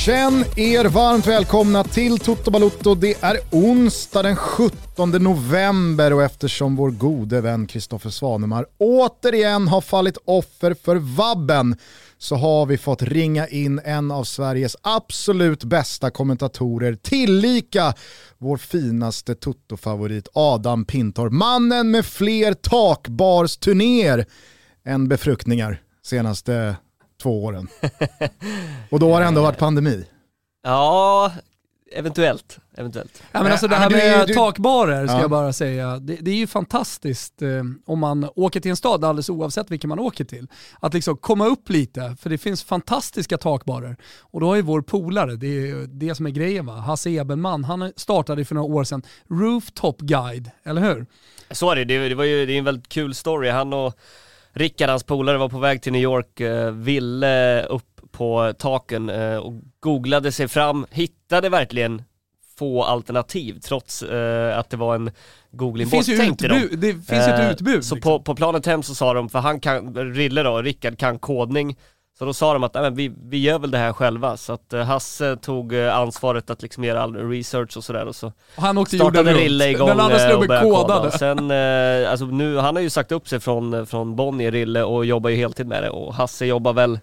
Känn er varmt välkomna till Toto Balotto. Det är onsdag den 17 november och eftersom vår gode vän Kristoffer Svanemar återigen har fallit offer för vabben så har vi fått ringa in en av Sveriges absolut bästa kommentatorer, tillika vår finaste Toto-favorit Adam Pintorp. Mannen med fler takbarsturnéer än befruktningar senaste 2 åren. Och då har det ändå varit pandemi. Ja, eventuellt. Ja, men alltså det här med takbarer ska jag bara säga. Det är ju fantastiskt om man åker till en stad alldeles oavsett vilken man åker till. Att liksom komma upp lite, för det finns fantastiska takbarer. Och då har ju vår polare, det är det som är grejen va. Hasse Ebenman, han startade för några år sedan Rooftop Guide, eller hur? Så är det, det är en väldigt kul story. Han och Rickard, hans polare, var på väg till New York, ville upp på taken och googlade sig fram, hittade verkligen få alternativ trots att det var en googling-bot. Det finns ju ett utbud. Så liksom. på planet hem så sa de, för han kan, Rickard kan kodning, så då sa de att vi gör väl det här själva. Så att Hasse tog ansvaret att liksom göra all research och sådär. Och så han också startade Rille igång och började koda. Och sen, alltså nu, han har ju sagt upp sig från Bonnier, Rille, och jobbar ju heltid med det. Och Hasse jobbar väl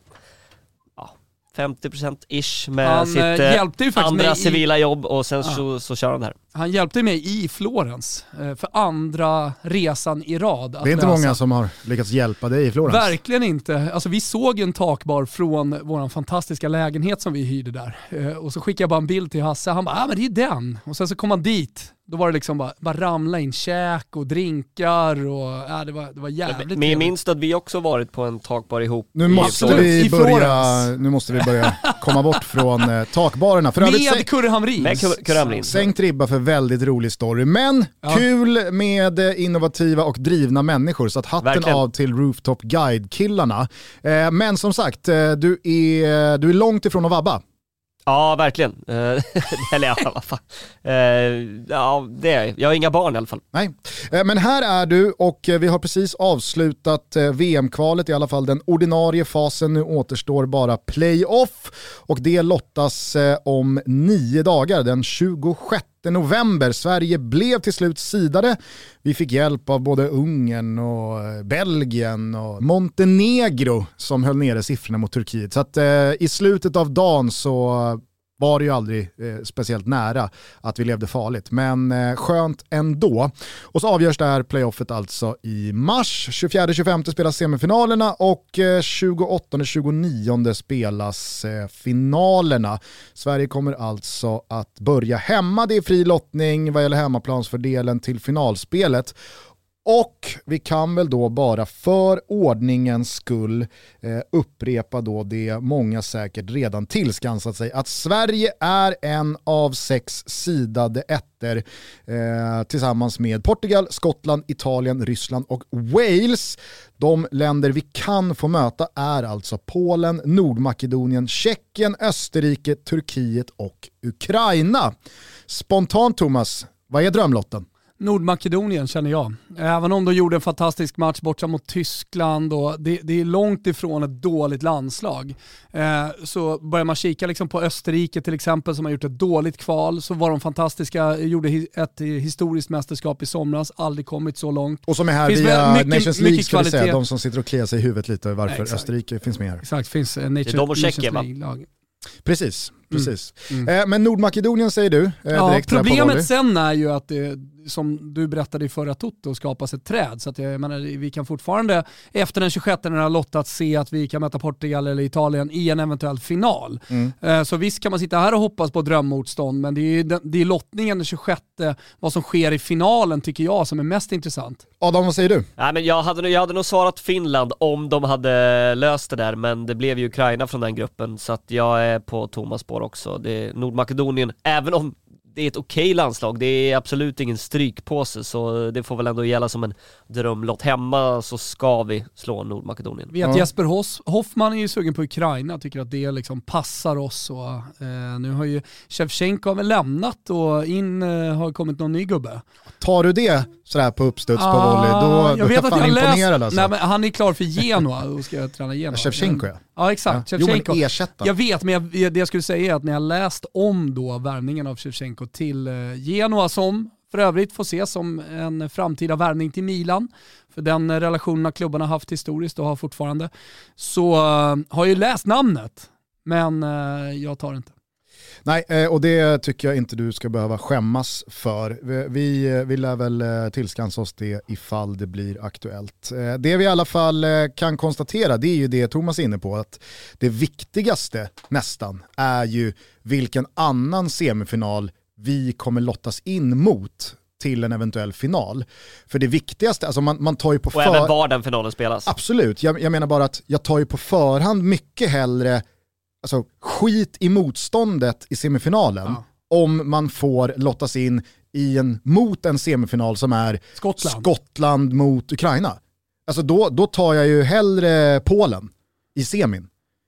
50%-ish med sitt andra civila jobb och sen så kör han det här. Han hjälpte mig i Florens för andra resan i rad. Det är inte många som har lyckats hjälpa dig i Florens. Verkligen inte. Alltså vi såg en takbar från vår fantastiska lägenhet som vi hyrde där. Och så skickade jag bara en bild till Hasse. Han bara, men det är den. Och sen så kom han dit. Då var det liksom bara ramla in käk och drinkar och det var jävligt. Men jag minns att vi också varit på en takbar ihop. Nu måste vi börja komma bort från takbarerna. För med Kurre Hamrin. Sänkt ribba för väldigt rolig story. Men kul med innovativa och drivna människor. Så att hatten av till Rooftop Guide-killarna. Men som sagt, du är långt ifrån att vabba. Ja, verkligen. Eller vad fan. Det är jag har inga barn i alla fall. Nej, men här är du och vi har precis avslutat VM-kvalet, i alla fall den ordinarie fasen. Nu återstår bara playoff och det lottas om 9 dagar, den 26 november. Sverige blev till slut sidade. Vi fick hjälp av både Ungern och Belgien och Montenegro som höll nere siffrorna mot Turkiet. Så att i slutet av dagen så var det ju aldrig speciellt nära att vi levde farligt. Men skönt ändå. Och så avgörs det här playoffet alltså i mars. 24-25 spelas semifinalerna och 28-29 spelas finalerna. Sverige kommer alltså att börja hemma. Det är fri lottning vad gäller hemmaplansfördelen till finalspelet. Och vi kan väl då bara för ordningens skull upprepa då det många säkert redan tillskansat sig, att Sverige är en av 6 sidade ettor tillsammans med Portugal, Skottland, Italien, Ryssland och Wales. De länder vi kan få möta är alltså Polen, Nordmakedonien, Tjeckien, Österrike, Turkiet och Ukraina. Spontant, Thomas, vad är drömlotten? Nordmakedonien känner jag. Även om de gjorde en fantastisk match borta mot Tyskland och det är långt ifrån ett dåligt landslag. Så börjar man kika liksom på Österrike till exempel som har gjort ett dåligt kval, så var de fantastiska, gjorde ett historiskt mästerskap i somras, aldrig kommit så långt. Och som är här finns via mycket, Nations League ska kvalitet. säga, de som sitter och kliar sig i huvudet lite varför Österrike finns med här. Exakt, finns det är de och Tjeckien, va? Precis. Men Nordmakedonien säger du. Direkt problemet sen är ju att det, som du berättade i förra Toto, skapas ett träd. Så att jag menar, vi kan fortfarande efter den 26 när det har lottat se att vi kan möta Portugal eller Italien i en eventuell final. Så visst kan man sitta här och hoppas på drömmotstånd, men det är lottningen den 26, vad som sker i finalen tycker jag som är mest intressant. Adam, vad säger du? Nej, men jag hade nog svarat Finland om de hade löst det där, men det blev ju Ukraina från den gruppen, så att jag är på Thomas spår också. Det är Nordmakedonien, även om det är ett okej landslag. Det är absolut ingen strykpåse, så det får väl ändå gälla som en drömlott. Hemma så ska vi slå Nordmakedonien. Vet Jesper Hoffman är ju sugen på Ukraina, tycker att det liksom passar oss. Och, nu har ju Shevchenko väl lämnat och in har kommit någon ny gubbe. Tar du det sådär på uppstuds på volley, då jag kan fan imponerad alltså. Nej, men han är klar för Genoa och ska träna Genoa. Shevchenko ja. Ja exakt, Ja. Shevchenko. Jo, men ersätta. Jag vet, men det jag skulle säga är att när jag läst om då värvningen av Shevchenko till Genoa, som för övrigt får ses som en framtida värvning till Milan, för den relationen klubbarna haft historiskt och har fortfarande, så har jag ju läst namnet, men jag tar inte. Nej, och det tycker jag inte du ska behöva skämmas för. Vi lär väl tillskansa oss det ifall det blir aktuellt. Det vi i alla fall kan konstatera, det är ju det Thomas är inne på, att det viktigaste nästan är ju vilken annan semifinal vi kommer lottas in mot till en eventuell final. För det viktigaste, alltså man tar ju på och även var den finalen spelas. Absolut, jag menar bara att jag tar ju på förhand mycket hellre alltså skit i motståndet i semifinalen om man får lottas in mot en semifinal som är Skottland mot Ukraina. Alltså då tar jag ju hellre Polen i semin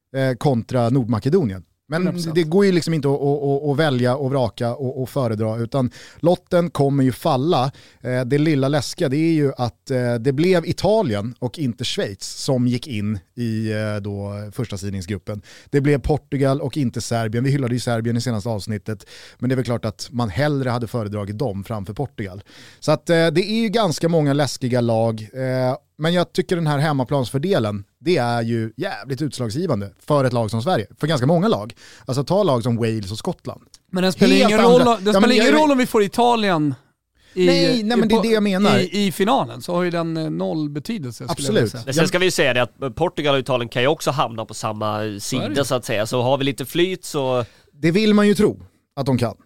kontra Nordmakedonien. Men 100%. Det går ju liksom inte att välja och vraka och föredra, utan lotten kommer ju falla. Det lilla läskiga, det är ju att det blev Italien och inte Schweiz som gick in i då första sidningsgruppen. Det blev Portugal och inte Serbien. Vi hyllade ju Serbien i senaste avsnittet, men det är väl klart att man hellre hade föredragit dem framför Portugal. Så att det är ju ganska många läskiga lag. Men jag tycker den här hemmaplansfördelen, det är ju jävligt utslagsgivande för ett lag som Sverige. För ganska många lag. Alltså ta lag som Wales och Skottland. Men den spelar ingen roll om vi får Italien nej, men det är det jag menar. I finalen så har ju den noll betydelse. Absolut. Sen ska vi ju säga det att Portugal och Italien kan ju också hamna på samma sida så att säga. Så har vi lite flyt så... Det vill man ju tro att de kan.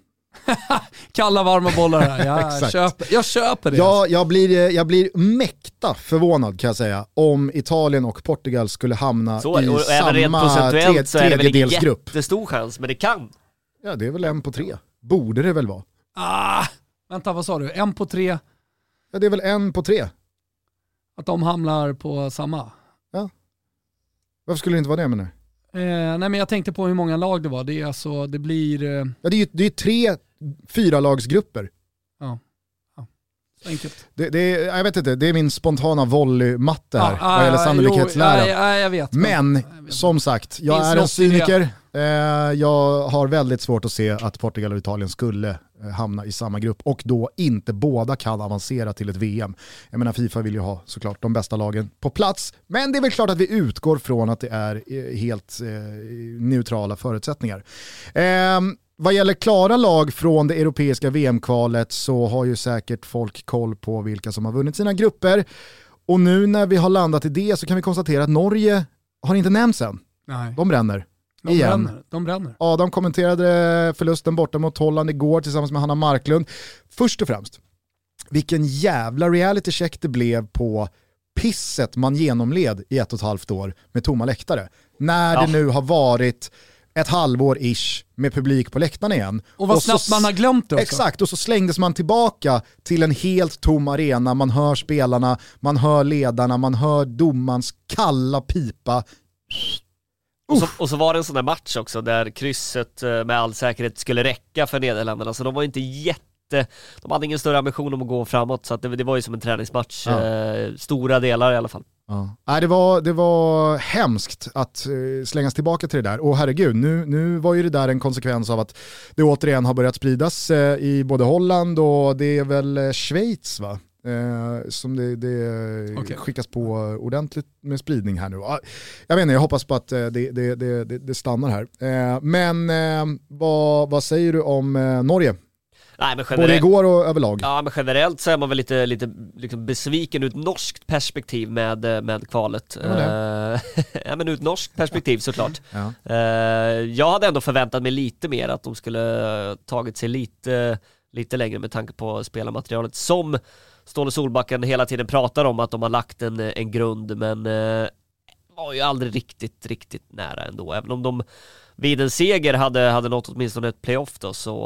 Kalla varma bollar här. Jag köper det. Ja, jag blir mäkta förvånad kan jag säga om Italien och Portugal skulle hamna så, i och samma rent procentuellt så är det väl ingen grupp. Jättestor chans, men det kan. Ja, det är väl 1/3. Borde det väl vara. Vänta, vad sa du? 1/3? Ja, det är väl 1/3. Att de hamnar på samma? Ja. Varför skulle det inte vara det, menar du? Nej, men jag tänkte på hur många lag det var. Det är alltså, det blir... Ja, det är 3 4-lagsgrupper. Ja. Så enkelt. Jag vet inte, det är min spontana volleymatte här vad gäller sannolikhetslära. Jag vet. Men som sagt, jag är en cyniker. Jag har väldigt svårt att se att Portugal och Italien skulle hamna i samma grupp och då inte båda kan avancera till ett VM. Jag menar, FIFA vill ju ha såklart de bästa lagen på plats, men det är väl klart att vi utgår från att det är helt neutrala förutsättningar. Vad gäller klara lag från det europeiska VM-kvalet så har ju säkert folk koll på vilka som har vunnit sina grupper. Och nu när vi har landat i det så kan vi konstatera att Norge har inte nämnts än. Nej. De bränner. De bränner. Adam kommenterade förlusten borta mot Holland igår tillsammans med Hanna Marklund. Först och främst, vilken jävla reality check det blev på pisset man genomled i 1,5 år med tomma läktare. När det nu har varit ett halvår-ish med publik på läktarna igen. Och vad snabbt man har glömt det också. Exakt, och så slängdes man tillbaka till en helt tom arena. Man hör spelarna, man hör ledarna, man hör domans kalla pipa. Och så var det en sån där match också där krysset med all säkerhet skulle räcka för Nederländerna. Så de var inte de hade ingen större ambition om att gå framåt, så att det var ju som en träningsmatch. Stora delar i alla fall. Ja. Det var hemskt att slängas tillbaka till det där. Och herregud, nu var ju det där en konsekvens av att det återigen har börjat spridas i både Holland och det är väl Schweiz, va? Som det skickas på ordentligt med spridning här nu. Jag vet inte, jag hoppas på att det stannar här. Men vad säger du om Norge? Nej, men både igår och överlag. Ja, men generellt så är man väl lite liksom besviken ur ett norskt perspektiv med kvalet. Ja, men ur ett norskt perspektiv såklart. Ja. Jag hade ändå förväntat mig lite mer, att de skulle tagit sig lite längre med tanke på spelarmaterialet. Som Ståle Solbacken hela tiden pratar om, att de har lagt en grund, men var ju aldrig riktigt nära ändå. Även om de vid en seger hade nått åtminstone ett playoff då, så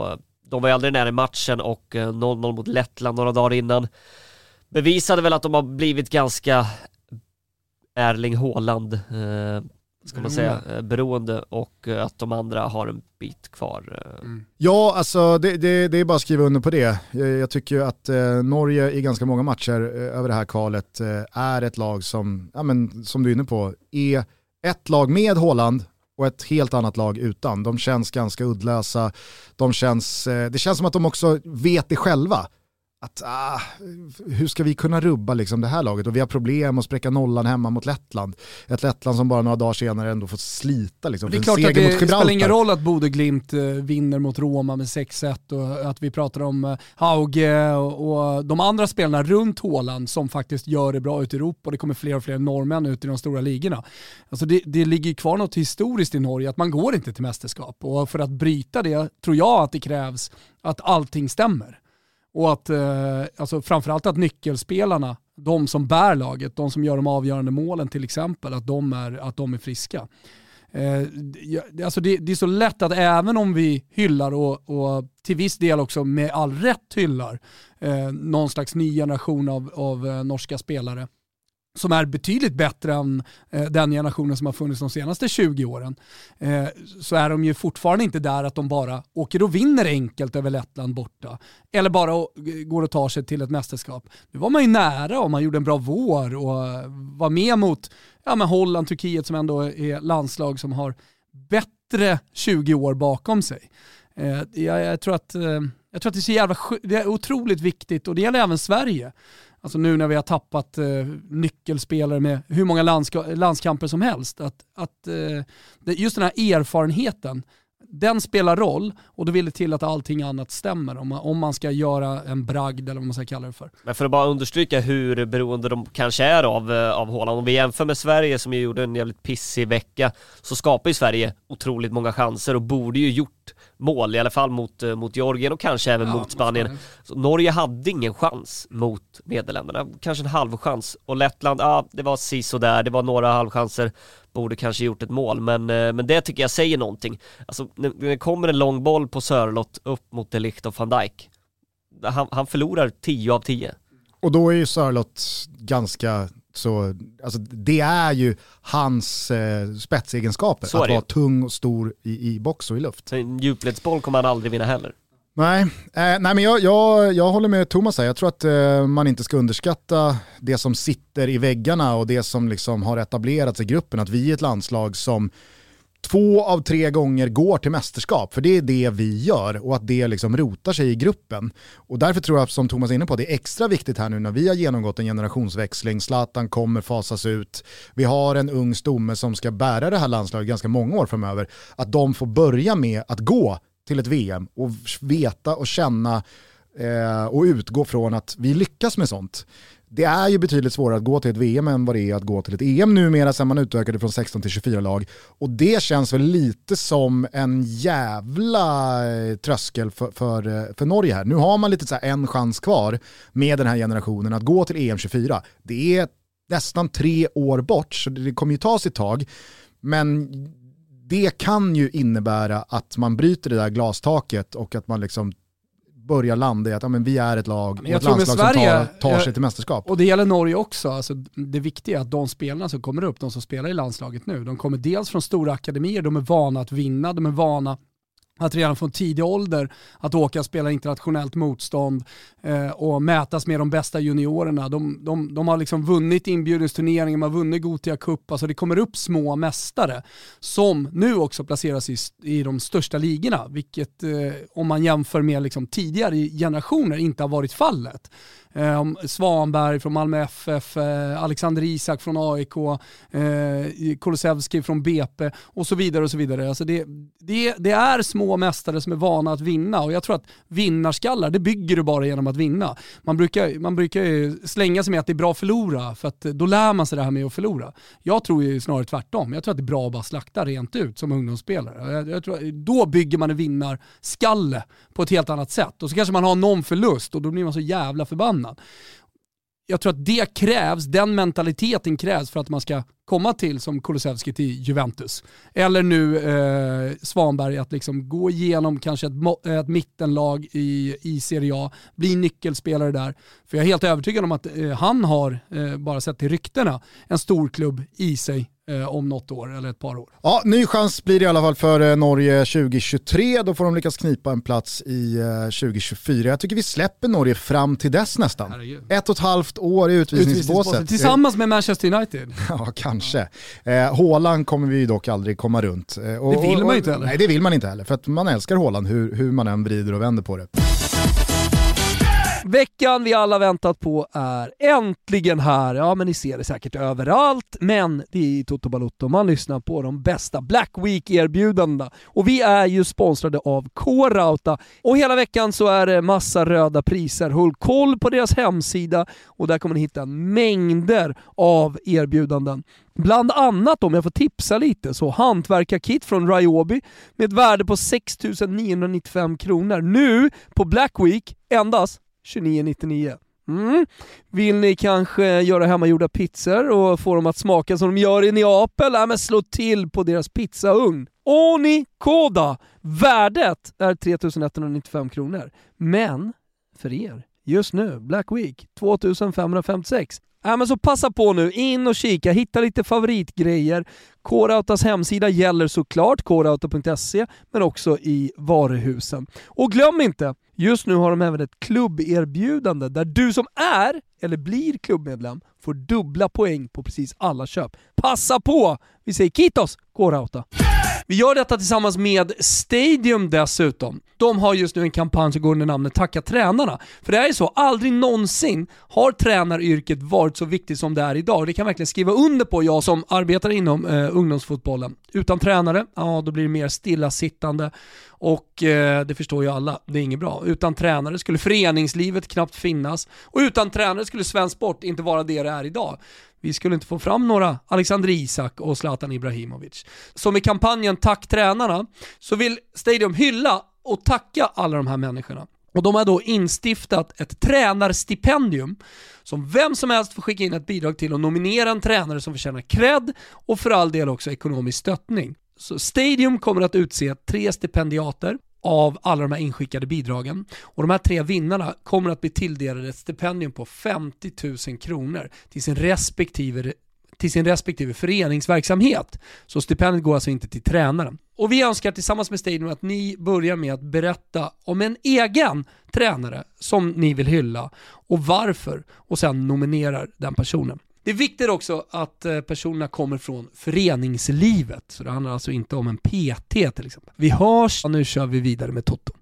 De var ju aldrig nära i matchen och 0-0 mot Lettland några dagar innan. Bevisade väl att de har blivit ganska Erling Haaland ska man säga, beroende, och att de andra har en bit kvar. Ja, alltså det är bara att skriva under på det. Jag tycker ju att Norge i ganska många matcher över det här kvalet är ett lag som, ja, men, som du är inne på, är ett lag med Haaland och ett helt annat lag utan. De känns ganska uddlösa. Det känns som att de också vet det själva. Att hur ska vi kunna rubba liksom det här laget, och vi har problem att spräcka nollan hemma mot Lettland. Ett Lettland som bara några dagar senare ändå får slita liksom. Det är klart att det spelar ingen roll att Bodø/Glimt vinner mot Roma med 6-1 och att vi pratar om Hauge och de andra spelarna runt Haaland som faktiskt gör det bra ut i Europa, och det kommer fler och fler norrmän ut i de stora ligorna. Alltså det ligger kvar något historiskt i Norge att man går inte till mästerskap, och för att bryta det tror jag att det krävs att allting stämmer. Och att alltså framförallt att nyckelspelarna, de som bär laget, de som gör de avgörande målen till exempel, att de är friska. Alltså det är så lätt att även om vi hyllar och till viss del också med all rätt hyllar någon slags ny generation av norska spelare som är betydligt bättre än den generationen som har funnits de senaste 20 åren, så är de ju fortfarande inte där att de bara åker och vinner enkelt över Lettland borta, eller bara går och tar sig till ett mästerskap. Nu var man ju nära och man gjorde en bra vår och var med mot Holland, Turkiet som ändå är landslag som har bättre 20 år bakom sig. Jag tror att det är otroligt viktigt, och det gäller även Sverige. Alltså nu när vi har tappat nyckelspelare med hur många landskamper som helst. Att just den här erfarenheten, den spelar roll, och då vill det till att allting annat stämmer om man ska göra en bragd eller vad man ska kalla det för. Men för att bara understryka hur beroende de kanske är av Haaland, om vi jämför med Sverige som ju gjorde en jävligt pissig vecka, så skapar ju Sverige otroligt många chanser och borde ju gjort mål i alla fall mot Georgien och kanske även mot Spanien. Så Norge hade ingen chans mot Nederländerna, kanske en halv chans, och Lettland, det var siso där, det var några halvchanser, borde kanske gjort ett mål, men det tycker jag säger någonting. Alltså när det kommer en lång boll på Sörloth upp mot De Ligt och Van Dijk, han förlorar 10 av 10. Och då är ju Sörloth ganska så, alltså det är ju hans spetsegenskaper, att vara tung och stor i box och i luft. Så en djupledsboll kommer han aldrig vinna heller. Nej, men jag håller med Thomas här. Jag tror att man inte ska underskatta det som sitter i väggarna och det som liksom har etablerats i gruppen. Att vi är ett landslag som 2 av 3 gånger går till mästerskap, för det är det vi gör, och att det liksom rotar sig i gruppen. Och därför tror jag, som Thomas är inne på, det är extra viktigt här nu när vi har genomgått en generationsväxling. Zlatan kommer fasas ut. Vi har en ung stomme som ska bära det här landslaget ganska många år framöver. Att de får börja med att gå till ett VM och veta och känna och utgå från att vi lyckas med sånt. Det är ju betydligt svårare att gå till ett VM än vad det är att gå till ett EM numera, sen man utökade från 16 till 24 lag. Och det känns väl lite som en jävla tröskel för Norge här. Nu har man lite så här en chans kvar med den här generationen att gå till EM 24. Det är nästan 3 år bort, så det kommer ju ta sig ett tag. Men det kan ju innebära att man bryter det där glastaket och att man liksom börjar landa i att men vi är ett lag och ett landslag Sverige, som tar sig till mästerskap. Och det gäller Norge också. Alltså, det viktiga är att de spelarna som kommer upp, de som spelar i landslaget nu, de kommer dels från stora akademier, de är vana att vinna, de är vana att redan från tidig ålder att åka och spela internationellt motstånd och mätas med de bästa juniorerna. De har liksom vunnit inbjudningsturneringar, de har vunnit Gothia Cup. Alltså det kommer upp små mästare som nu också placeras i de största ligorna, vilket om man jämför med liksom tidigare generationer inte har varit fallet. Svanberg från Malmö FF, Alexander Isak från AIK, Kulusevski från BP och så vidare och så vidare. Alltså det är små mästare som är vana att vinna, och jag tror att vinnarskallar, det bygger du bara genom att vinna. Man brukar slänga sig med att det är bra att förlora, för att då lär man sig det här med att förlora. Jag tror ju snarare tvärtom. Jag tror att det är bra att bara slakta rent ut som ungdomsspelare. Jag tror, då bygger man en vinnarskalle på ett helt annat sätt, och så kanske man har någon förlust och då blir man så jävla förbannad. Jag tror att det krävs, den mentaliteten krävs för att man ska komma till som Kulusevski till Juventus. Eller nu Svanberg att liksom gå igenom kanske ett mittenlag i Serie A, bli nyckelspelare där. För jag är helt övertygad om att han har, bara sett till ryktena, en stor klubb i sig om något år eller ett par år. Ja, ny chans blir det i alla fall för Norge 2023. Då får de lyckas knipa en plats i 2024. Jag tycker vi släpper Norge fram till dess nästan. Herregud. 1,5 år i utvisningsbåset. Tillsammans med Manchester United. Ja, kanske. Haaland kommer vi dock aldrig komma runt. Det vill man ju inte heller. Nej, det vill man inte heller. För att man älskar Haaland hur man än vrider och vänder på det. Veckan vi alla väntat på är äntligen här. Ja, men ni ser det säkert överallt. Men det är i Toto Balotto man lyssnar på de bästa Black Week-erbjudandena. Och vi är ju sponsrade av K-Rauta. Och hela veckan så är det massa röda priser. Håll koll på deras hemsida och där kommer ni hitta mängder av erbjudanden. Bland annat, om jag får tipsa lite, så hantverkarkit från Ryobi med ett värde på 6 995 kronor. Nu på Black Week endast 29,99. Vill ni kanske göra hemmagjorda pizzor och få dem att smaka som de gör i Neapel? Men slå till på deras pizzaugn. Oni Koda. Värdet är 3 195 kronor. Men för er, just nu, Black Week, 2 556. Men så passa på nu, in och kika, hitta lite favoritgrejer. K-Rautas hemsida gäller såklart, krauta.se, men också i varuhusen. Och glöm inte, just nu har de även ett klubberbjudande där du som är eller blir klubbmedlem får dubbla poäng på precis alla köp. Passa på! Vi säger kitos, K-Rauta. Vi gör detta tillsammans med Stadium dessutom. De har just nu en kampanj som går under namnet Tacka tränarna. För det är ju så, aldrig någonsin har tränaryrket varit så viktigt som det är idag. Det kan verkligen skriva under på, jag som arbetar inom ungdomsfotbollen. Utan tränare, ja då blir det mer stillasittande. Och det förstår ju alla, det är inget bra. Utan tränare skulle föreningslivet knappt finnas. Och utan tränare skulle svensk sport inte vara det är idag. Vi skulle inte få fram några Alexander Isak och Zlatan Ibrahimovic. Så med kampanjen Tack tränarna så vill Stadium hylla och tacka alla de här människorna. Och de har då instiftat ett tränarstipendium som vem som helst får skicka in ett bidrag till och nominera en tränare som förtjänar cred och för all del också ekonomisk stöttning. Så Stadium kommer att utse 3 stipendiater av alla de här inskickade bidragen. Och de här 3 vinnarna kommer att bli tilldelade ett stipendium på 50 000 kronor till sin respektive föreningsverksamhet. Så stipendiet går alltså inte till tränaren. Och vi önskar tillsammans med Stadium att ni börjar med att berätta om en egen tränare som ni vill hylla och varför, och sen nominerar den personen. Det är viktigt också att personerna kommer från föreningslivet. Så det handlar alltså inte om en PT till exempel. Vi hörs och nu kör vi vidare med Toto.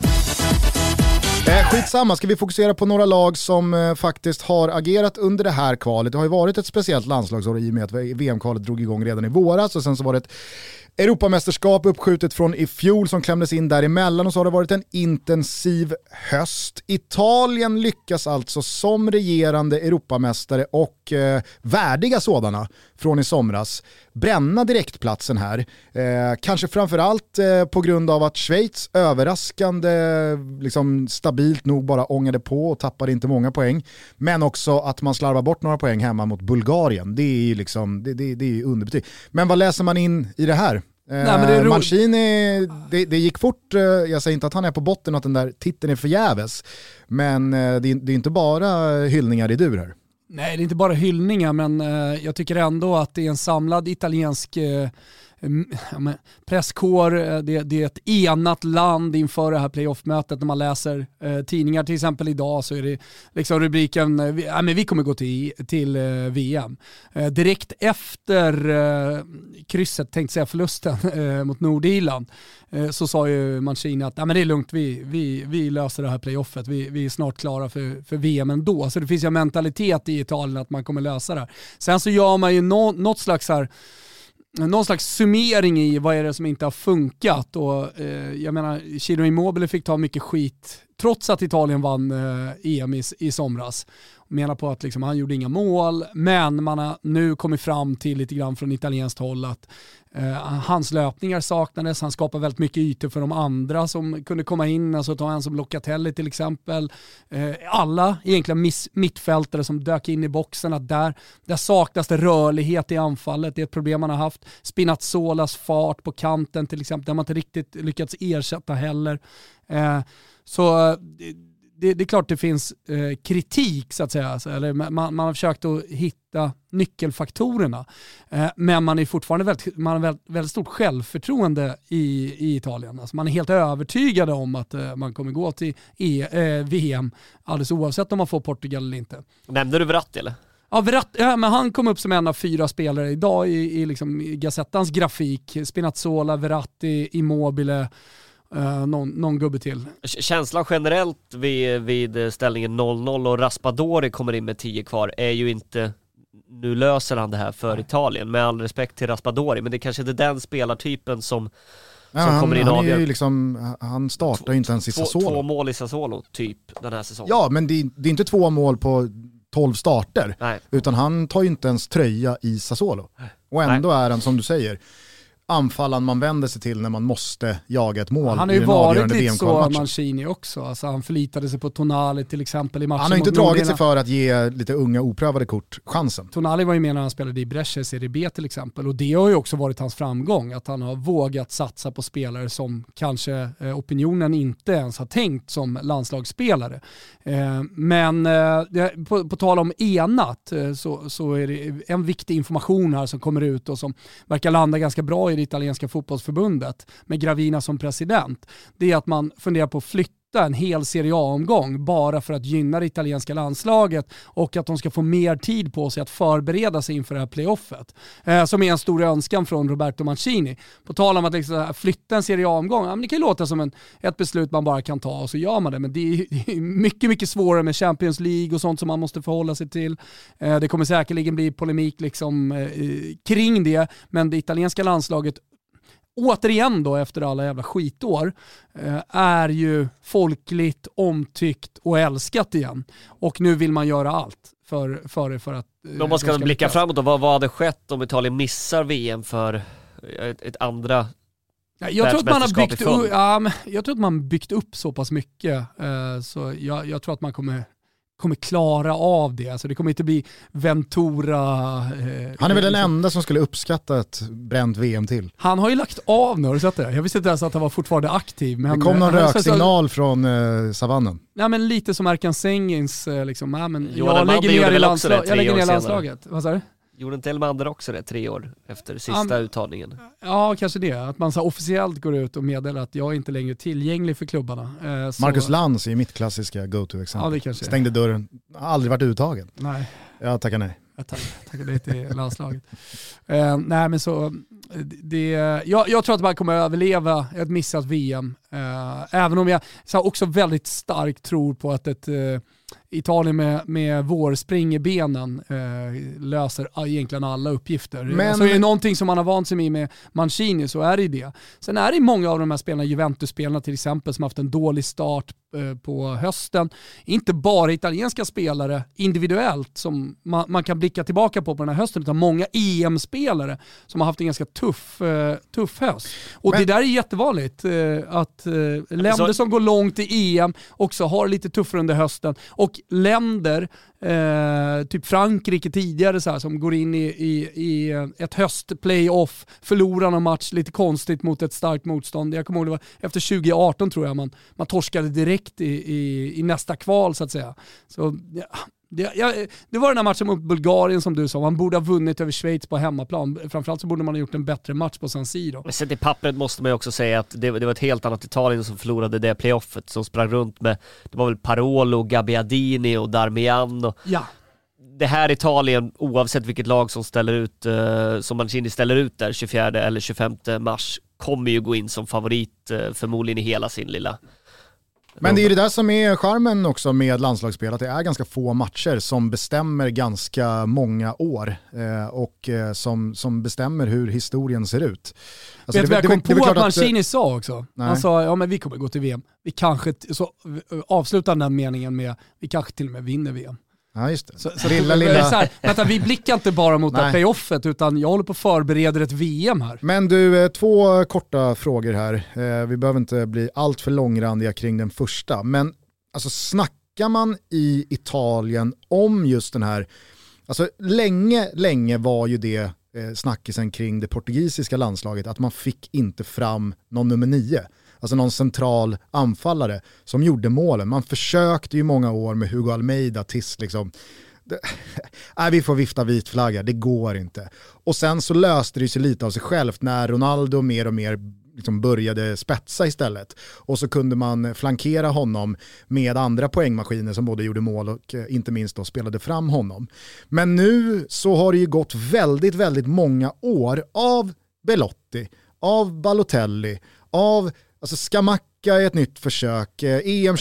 Skitsamma, ska vi fokusera på några lag som faktiskt har agerat under det här kvalet. Det har ju varit ett speciellt landslagsår i och med att VM-kvalet drog igång redan i våras och sen så var det ett Europamästerskap uppskjutet från i fjol som klämdes in däremellan och så har det varit en intensiv höst. Italien lyckas alltså som regerande Europamästare och värdiga sådana från i somras bränna direktplatsen här. Kanske framförallt på grund av att Schweiz överraskande liksom stabilt nog bara ångade på och tappade inte många poäng. Men också att man slarvar bort några poäng hemma mot Bulgarien. Det är ju liksom, det är ju underbetyg. Men vad läser man in i det här? Mancini, det gick fort. Jag säger inte att han är på botten och att den där titeln är förgäves. Men det är inte bara hyllningar i dur här. Nej, det är inte bara hyllningar, men jag tycker ändå att det är en samlad italiensk presskår. Det är ett enat land inför det här playoff-mötet. När man läser tidningar till exempel idag så är det liksom rubriken men vi kommer gå till VM. Direkt efter krysset, tänkte säga förlusten mot Nordirland, så sa ju Mancini att men det är lugnt, vi löser det här playoffet. Vi är snart klara för VM ändå. Så det finns ju en mentalitet i Italien att man kommer lösa det här. Sen så gör man ju någon slags summering i vad är det som inte har funkat. Och jag menar, Ciro Immobile fick ta mycket skit trots att Italien vann EM i somras. menar på att liksom, han gjorde inga mål, men man har nu kommit fram till lite grann från italienskt håll att hans löpningar saknades, han skapade väldigt mycket ytor för de andra som kunde komma in, alltså ta en som Locatelli till exempel, alla egentligen mittfältare som dök in i boxen, att där saknas det rörlighet i anfallet, det är ett problem man har haft. Spinazzolas fart på kanten till exempel, där man inte riktigt lyckats ersätta heller. Så det är klart det finns kritik så att säga, eller man har försökt att hitta nyckelfaktorerna, men man är fortfarande man har väldigt stort självförtroende i Italien. Alltså man är helt övertygad om att man kommer gå till VM alldeles oavsett om man får Portugal eller inte. Nämnde du Verratti eller? Ja, men han kom upp som en av 4 spelare idag i liksom Gazettans grafik. Spinazzola, Verratti, Immobile, någon gubbe till. Känslan generellt vid ställningen 0-0 och Raspadori kommer in med 10 kvar är ju inte, nu löser han det här för Italien, med all respekt till Raspadori, men det kanske inte är den spelartypen som kommer in och avgör. Han startar ju inte ens i Sassuolo. 2 mål i Sassuolo typ den här säsongen. Ja, men det är inte 2 mål på 12 starter. Nej. Utan han tar ju inte ens tröja i Sassuolo. Och ändå är han, som du säger, anfallan man vänder sig till när man måste jaga ett mål. Han har ju varit lite så Mancini också. Alltså han förlitade sig på Tonali till exempel i matchen. Han har inte dragit sig för att ge lite unga oprövade kort chansen. Tonali var ju med när han spelade i Brescia i Serie B till exempel, och det har ju också varit hans framgång, att han har vågat satsa på spelare som kanske opinionen inte ens har tänkt som landslagsspelare. Men på tal om enat så är det en viktig information här som kommer ut och som verkar landa ganska bra i det italienska fotbollsförbundet med Gravina som president. Det är att man funderar på att flytta en hel Serie A-omgång bara för att gynna det italienska landslaget och att de ska få mer tid på sig att förbereda sig inför det här playoffet. Som är en stor önskan från Roberto Mancini. På tal om att liksom flytta en Serie A-omgång, ja, men det kan ju låta som ett beslut man bara kan ta och så gör man det, men det är mycket, mycket svårare med Champions League och sånt som man måste förhålla sig till. Det kommer säkerligen bli polemik liksom, kring det, men det italienska landslaget återigen då efter alla jävla skitår är ju folkligt omtyckt och älskat igen. Och nu vill man göra allt för att... Om man ska blicka framåt då, vad hade skett om Italien missar VM för ett andra jag tror att man byggt upp så pass mycket så jag tror att man kommer klara av det. Alltså det kommer inte bli Ventura. Han är väl den enda som skulle uppskatta ett bränt VM till. Han har ju lagt av nu, har du sett det? Jag visste inte ens att han var fortfarande aktiv. Men det kom någon röksignal från savannen. Nej, men lite som Erkan Sengins liksom, men jag lägger ner landslaget. Vad sa du? Gjorde inte Elmander också det 3 år efter sista uttagningen? Ja, kanske det. Att man så officiellt går ut och meddelar att jag är inte längre tillgänglig för klubbarna. Marcus Lantz är mitt klassiska go-to-exempel. Ja, stängde dörren, har aldrig varit uttagen. Nej. Jag tackar nej. Jag tackar nej till landslaget. Nej, men så... Jag tror att man kommer att överleva ett missat VM. Även om jag också väldigt starkt tror på att ett Italien med vårspring i benen löser egentligen alla uppgifter. Men alltså, är det någonting som man har vant sig med Mancini så är det. Sen är det många av de här spelarna, Juventus-spelarna till exempel, som har haft en dålig start på hösten. Inte bara italienska spelare individuellt som man kan blicka tillbaka på den här hösten, utan många EM-spelare som har haft en ganska tuff höst. Och det där är jättevanligt att länder som går långt i EM också har lite tuffare under hösten, och länder typ Frankrike tidigare så här, som går in i ett höstplayoff, förlorar någon match lite konstigt mot ett starkt motstånd. Jag kommer ihåg det var efter 2018 tror jag man torskade direkt i nästa kval så att säga. Så det var den här matchen mot Bulgarien som du sa, man borde ha vunnit över Schweiz på hemmaplan. Framförallt så borde man ha gjort en bättre match på San Siro. Men sen i pappret måste man ju också säga att det var ett helt annat Italien som förlorade det playoffet, som sprang runt med, det var väl Parolo, Gabbiadini och Darmian och ja. Det här Italien, oavsett vilket lag som ställer ut, som Mancini ställer ut där 24 eller 25 mars, kommer ju gå in som favorit förmodligen i hela sin lilla... Men det är ju det där som är charmen också med landslagsspel, att det är ganska få matcher som bestämmer ganska många år och som bestämmer hur historien ser ut. Alltså vet du, jag kom på att Mancini sa också. Nej. Han sa, ja men vi kommer gå till VM. Vi kanske, så avslutar den meningen med, vi kanske till och med vinner VM. Ja, just det. Så lilla. Så här, vänta, vi blickar inte bara mot det här playoffet, utan jag håller på att förbereda ett VM här. Men du, 2 korta frågor här. Vi behöver inte bli allt för långrandiga kring den första. Men alltså, snackar man i Italien om just den här, alltså länge var ju det snackisen kring det portugisiska landslaget, att man fick inte fram någon nummer 9. Alltså någon central anfallare som gjorde målen. Man försökte ju många år med Hugo Almeida tills liksom, vi får vifta vit flagga, det går inte. Och sen så löste det sig lite av sig självt när Ronaldo mer och mer liksom började spetsa istället. Och så kunde man flankera honom med andra poängmaskiner som både gjorde mål och inte minst då spelade fram honom. Men nu så har det ju gått väldigt, väldigt många år av Belotti, av Balotelli, av alltså Scamacca i ett nytt försök. EM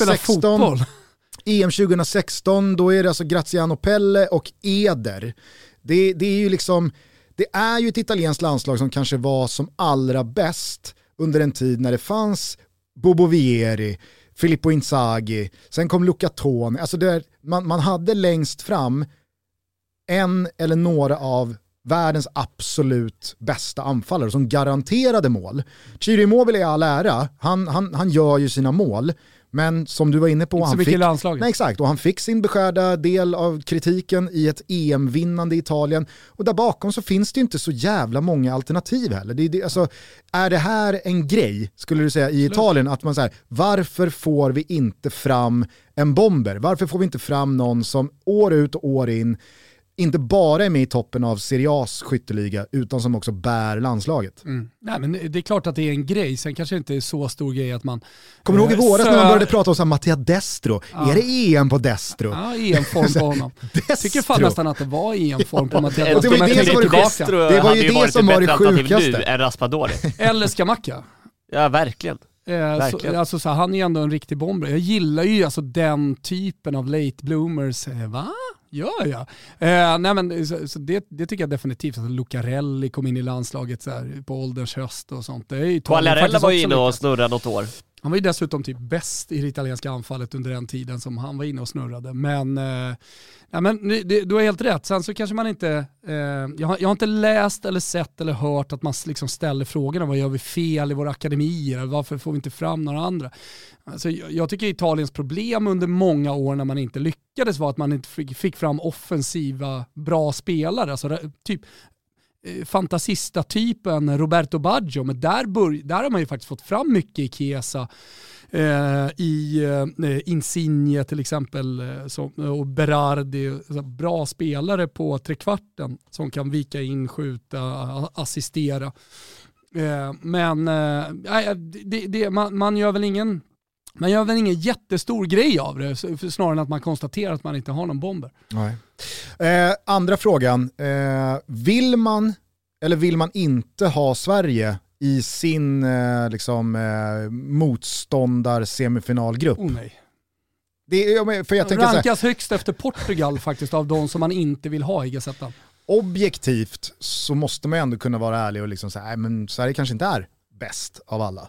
2016, då är det alltså Graziano Pelle och Eder. Det är ju liksom, det är ju ett italienskt landslag som kanske var som allra bäst under en tid när det fanns Bobo Vieri, Filippo Inzaghi, sen kom Luca Toni. Alltså man hade längst fram en eller några av världens absolut bästa anfallare som garanterade mål. Ciro Immobile är all ära, han gör ju sina mål, men som du var inne på, han fick sin beskärda del av kritiken i ett EM-vinnande Italien, och där bakom så finns det inte så jävla många alternativ heller. Alltså, är det här en grej, skulle du säga, i Italien, att man säger, varför får vi inte fram en bomber? Varför får vi inte fram någon som år ut och år in inte bara är med i toppen av Serie A's skytteliga, utan som också bär landslaget? Nej, men det är klart att det är en grej. Sen kanske det inte är så stor grej att man... Kommer du ihåg i våras när man började prata om så här, Mattia Destro? Ja. Är det EM på Destro? Ja, EM-form på honom. Jag tycker fan nästan att det var EM-form på Mattia Destro. Det var ju det som var det sjukaste. Nu än Raspadori. Eller Scamacca. Ja, verkligen. Så han är ändå en riktig bomber. Jag gillar ju alltså den typen av late bloomers. Va? Ja. Nej, men, så det tycker jag definitivt. Att Lucarelli kom in i landslaget så här, på ålderns höst och sånt. Quagliarella var ju inne och snurrade något år. Han var ju dessutom typ bäst i det italienska anfallet under den tiden som han var inne och snurrade. Men du har helt rätt. Sen så kanske man inte... Jag har inte läst eller sett eller hört att man liksom ställer frågorna. Vad gör vi fel i våra akademier? Varför får vi inte fram några andra? Alltså, jag tycker Italiens problem under många år när man inte lyckades var att man inte fick fram offensiva bra spelare. Alltså typ fantasista-typen Roberto Baggio, men där har man ju faktiskt fått fram mycket i Chiesa, i Insigne till exempel, och Berardi, bra spelare på trekvarten som kan vika in, skjuta, assistera. Men man gör väl ingen jättestor grej av det, snarare än att man konstaterar att man inte har någon bomber. Nej. Andra frågan. Vill man eller vill man inte ha Sverige i sin motståndar-semifinalgrupp? Nej. För jag tänker rankas högst efter Portugal faktiskt av de som man inte vill ha i gazettan. Objektivt så måste man ändå kunna vara ärlig och liksom säga, men Sverige kanske inte är bäst av alla.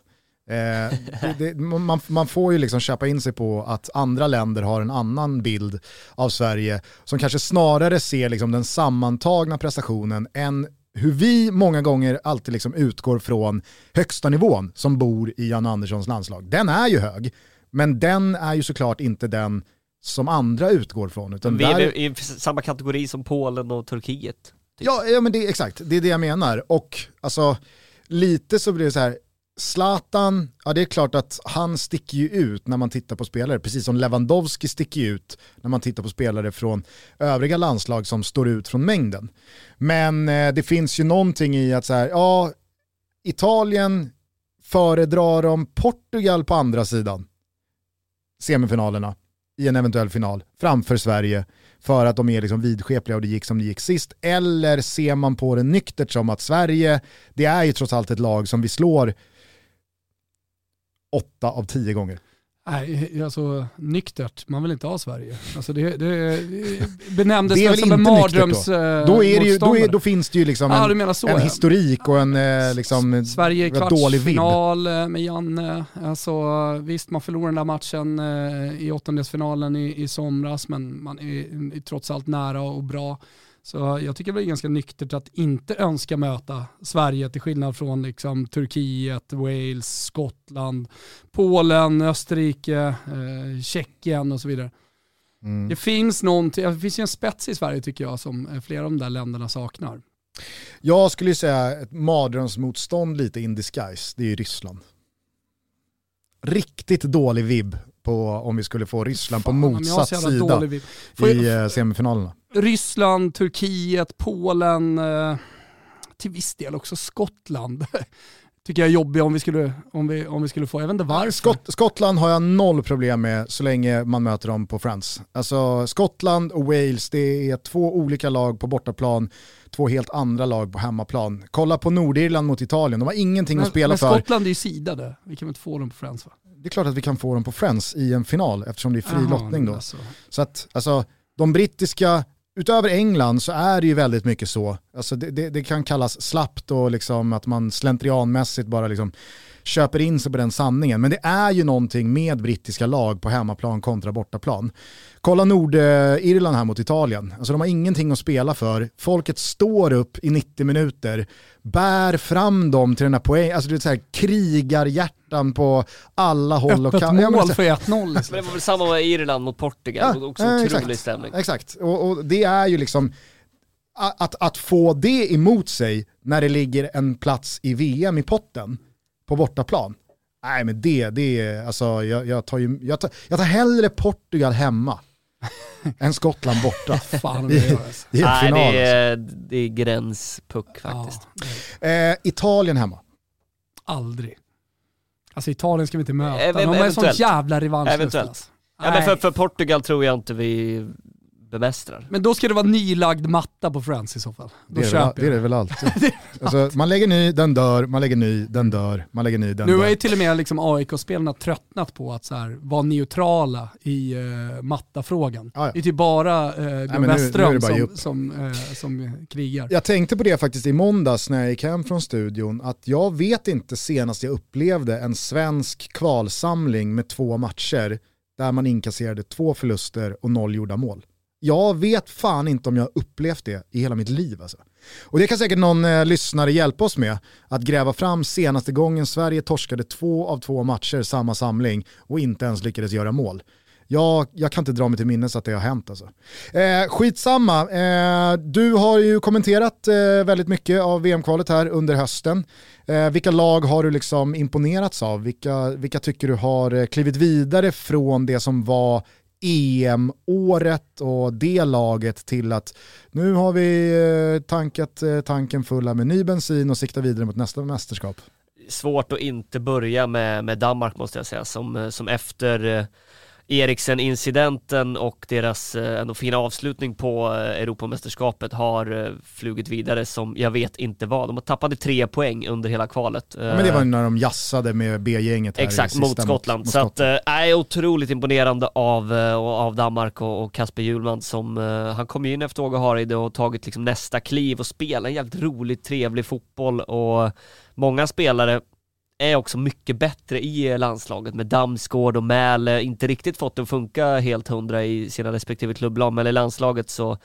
Man får ju liksom köpa in sig på att andra länder har en annan bild av Sverige som kanske snarare ser liksom den sammantagna prestationen än hur vi många gånger alltid liksom utgår från högsta nivån som bor i Jan Anderssons landslag. Den är ju hög, men den är ju såklart inte den som andra utgår från. Utan vi är i samma kategori som Polen och Turkiet. Typ. Ja, men det är exakt, det är det jag menar. Och alltså, lite så blir det så här, Zlatan, ja det är klart att han sticker ju ut när man tittar på spelare, precis som Lewandowski sticker ut när man tittar på spelare från övriga landslag som står ut från mängden. Men det finns ju någonting i att så här, ja, Italien föredrar de Portugal på andra sidan semifinalerna i en eventuell final framför Sverige för att de är liksom vidskepliga och det gick som det gick sist, eller ser man på det nyktert som att Sverige, det är ju trots allt ett lag som vi slår 8 av 10 gånger. Nej, alltså nyktert. Man vill inte ha Sverige. Alltså det benämndes det är väl som en mardröms då finns det ju liksom en historik och en liksom Sverige i dålig vibb. kvartsfinal med Janne. Alltså, visst, man förlorade den där matchen i åttondelsfinalen i somras, men man är trots allt nära och bra. Så jag tycker det är ganska nyktert att inte önska möta Sverige, till skillnad från liksom Turkiet, Wales, Skottland, Polen, Österrike, Tjeckien och så vidare. Det finns det finns ju en spets i Sverige tycker jag som flera av de där länderna saknar. Jag skulle ju säga ett mardrömsmotstånd lite in disguise, det är ju Ryssland. Riktigt dålig vibb på om vi skulle få Ryssland på motsatt sida i semifinalerna. Ryssland, Turkiet, Polen, till viss del också Skottland. Tycker jag är jobbig om vi skulle få, jag vet inte varför. Skottland har jag noll problem med så länge man möter dem på Friends. Alltså Skottland och Wales, det är två olika lag på bortaplan, två helt andra lag på hemmaplan. Kolla på Nordirland mot Italien, de har ingenting att spela för. Men Skottland är ju sidade, vi kan väl inte få dem på Friends va? Det är klart att vi kan få dem på Friends i en final eftersom det är fri lottning då. Så att alltså, de brittiska, utöver England så är det ju väldigt mycket så. Alltså det kan kallas slappt och liksom att man slentrianmässigt bara liksom köper in sig på den sanningen. Men det är ju någonting med brittiska lag på hemmaplan kontra bortaplan. Kolla Nordirland här mot Italien. Alltså de har ingenting att spela för. Folket står upp i 90 minuter, bär fram dem till den här poängen. Alltså det är så här krigarhjärtan på alla håll och kanter. Öppet mål för 1-0. Men det var väl samma med Irland mot Portugal. Ja, också otrolig stämning. Exakt. Och det är ju liksom att få det emot sig när det ligger en plats i VM i potten på bortaplan. Nej men det är alltså jag tar hellre Portugal hemma än Skottland borta. Fan, det är final. Det är gränspuck faktiskt. Ja, Italien hemma. Aldrig. Alltså Italien ska vi inte möta. De har en sån jävla revansch. Eventuellt. Ja, men för Portugal tror jag inte vi bemästrar. Men då ska det vara nylagd matta på Friends i så fall. Då det är det väl alltid. Alltså, man lägger ny, den dör, man lägger ny, den dör, man lägger ny, den dör. Nu är ju till och med liksom AIK-spelarna tröttnat på att så här, vara neutrala i mattafrågan. Det är typ bara Björn Westström som krigar. Jag tänkte på det faktiskt i måndags när jag gick hem från studion, att jag vet inte senast jag upplevde en svensk kvalsamling med 2 matcher där man inkasserade 2 förluster och 0 gjorda mål. Jag vet fan inte om jag upplevt det i hela mitt liv. Alltså. Och det kan säkert någon lyssnare hjälpa oss med, att gräva fram senaste gången Sverige torskade 2 av 2 matcher samma samling och inte ens lyckades göra mål. Jag kan inte dra mig till minnes att det har hänt. Alltså. Skitsamma, du har ju kommenterat väldigt mycket av VM-kvalet här under hösten. Vilka lag har du liksom imponerats av? Vilka tycker du har klivit vidare från det som var EM-året och det laget till att nu har vi tankat tanken fulla med ny bensin och siktar vidare mot nästa mästerskap? Svårt att inte börja med Danmark måste jag säga, som efter Eriksen-incidenten och deras ändå fina avslutning på Europamästerskapet har flugit vidare som jag vet inte vad. De har tappade 3 poäng under hela kvalet. Ja, men det var när de jassade med B-gänget här. Exakt, mot Skottland. Så att är otroligt imponerande av Danmark och Kasper Hjulmand som han kom in efter Åge Hareide och tagit liksom nästa kliv och spela en jävligt rolig, trevlig fotboll, och många spelare är också mycket bättre i landslaget med Damsgaard och Mäle, inte riktigt fått det att funka helt 100 i sina respektive klubblag, men i landslaget så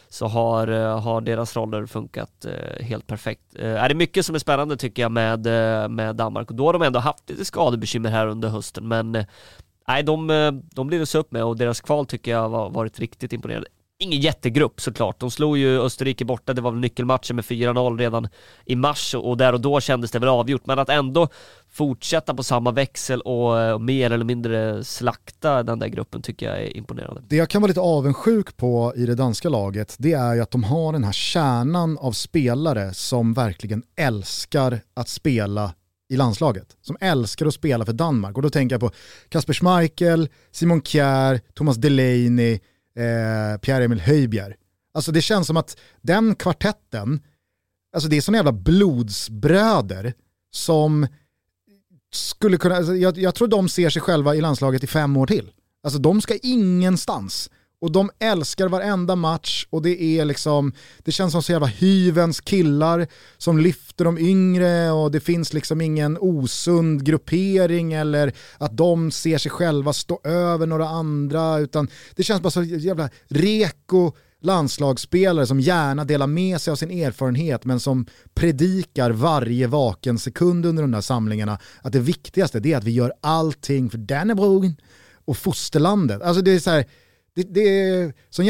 har deras roller funkat helt perfekt. Är det mycket som är spännande tycker jag med Danmark, och då har de ändå haft lite skadebekymmer här under hösten, men nej, de blir det så upp med, och deras kval tycker jag har varit riktigt imponerande. Ingen jättegrupp såklart. De slog ju Österrike borta, det var väl nyckelmatchen med 4-0 redan i mars, och där och då kändes det väl avgjort, men att ändå fortsätta på samma växel och mer eller mindre slakta den där gruppen tycker jag är imponerande. Det jag kan vara lite avundsjuk på i det danska laget, det är ju att de har den här kärnan av spelare som verkligen älskar att spela i landslaget, som älskar att spela för Danmark, och då tänker jag på Kasper Schmeichel, Simon Kjær, Thomas Delaney, Pierre-Emil Højbjerg. Alltså det känns som att den kvartetten, alltså det är såna jävla blodsbröder som skulle kunna, alltså jag tror de ser sig själva i landslaget i 5 år till. Alltså de ska ingenstans. Och de älskar varenda match och det är liksom, det känns som så jävla hyvens killar som lyfter de yngre och det finns liksom ingen osund gruppering eller att de ser sig själva stå över några andra, utan det känns bara så jävla reko landslagsspelare som gärna delar med sig av sin erfarenhet men som predikar varje vaken sekund under de där samlingarna att det viktigaste är att vi gör allting för Dannebrog och fosterlandet. Alltså det är så här, det är sånt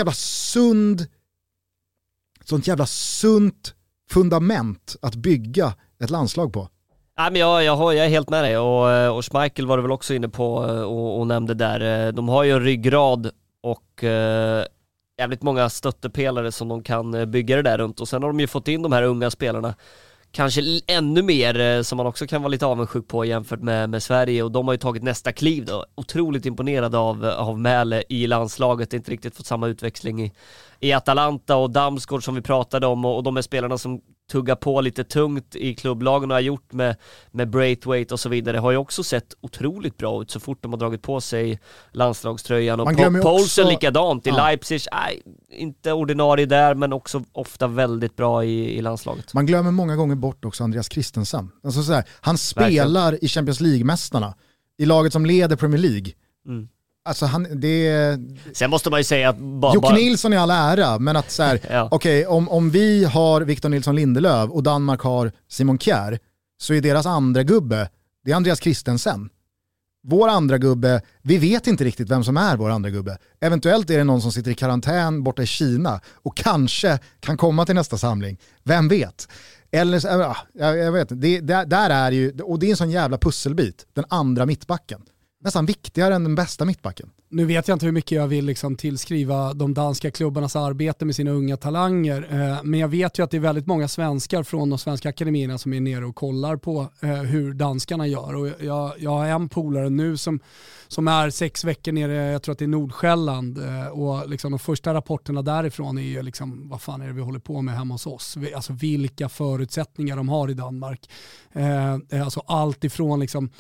jävla sunt fundament att bygga ett landslag på. Ja, men jag är helt med dig och Schmeichel var det väl också inne på och nämnde där. De har ju en ryggrad och jävligt många stöttepelare som de kan bygga det där runt, och sen har de ju fått in de här unga spelarna kanske ännu mer som man också kan vara lite avundsjuk på jämfört med Sverige, och de har ju tagit nästa kliv då. Otroligt imponerad av Mäle i landslaget, inte riktigt fått samma utväxling i Atalanta, och Damsgaard som vi pratade om och de är spelarna som tuggar på lite tungt i klubblagen och har gjort med Braithwaite och så vidare, har ju också sett otroligt bra ut så fort de har dragit på sig landslagströjan, och Poulsen likadant i Leipzig, inte ordinarie där men också ofta väldigt bra i landslaget. Man glömmer många gånger bort också Andreas Christensen. Alltså så här, han spelar i Champions League-mästarna i laget som leder Premier League. Alltså sen måste man ju säga att Jocke Nilsson är all ära, men att så här, ja. Okej, om vi har Victor Nilsson Lindelöf och Danmark har Simon Kjær, så är deras andra gubbe, det är Andreas Christensen. Vår andra gubbe, vi vet inte riktigt vem som är vår andra gubbe. Eventuellt är det någon som sitter i karantän borta i Kina och kanske kan komma till nästa samling. Vem vet? Eller jag vet inte. Där är ju, och det är en sån jävla pusselbit, den andra mittbacken. Nästan viktigare än den bästa mittbacken. Nu vet jag inte hur mycket jag vill liksom tillskriva de danska klubbarnas arbete med sina unga talanger. Men jag vet ju att det är väldigt många svenskar från de svenska akademierna som är nere och kollar på hur danskarna gör. Och jag har en polare nu som är 6 veckor nere, jag tror att det är Nordsjälland. Och liksom de första rapporterna därifrån är ju liksom, vad fan är det vi håller på med hemma hos oss? Alltså vilka förutsättningar de har i Danmark. Alltså allt ifrån liksom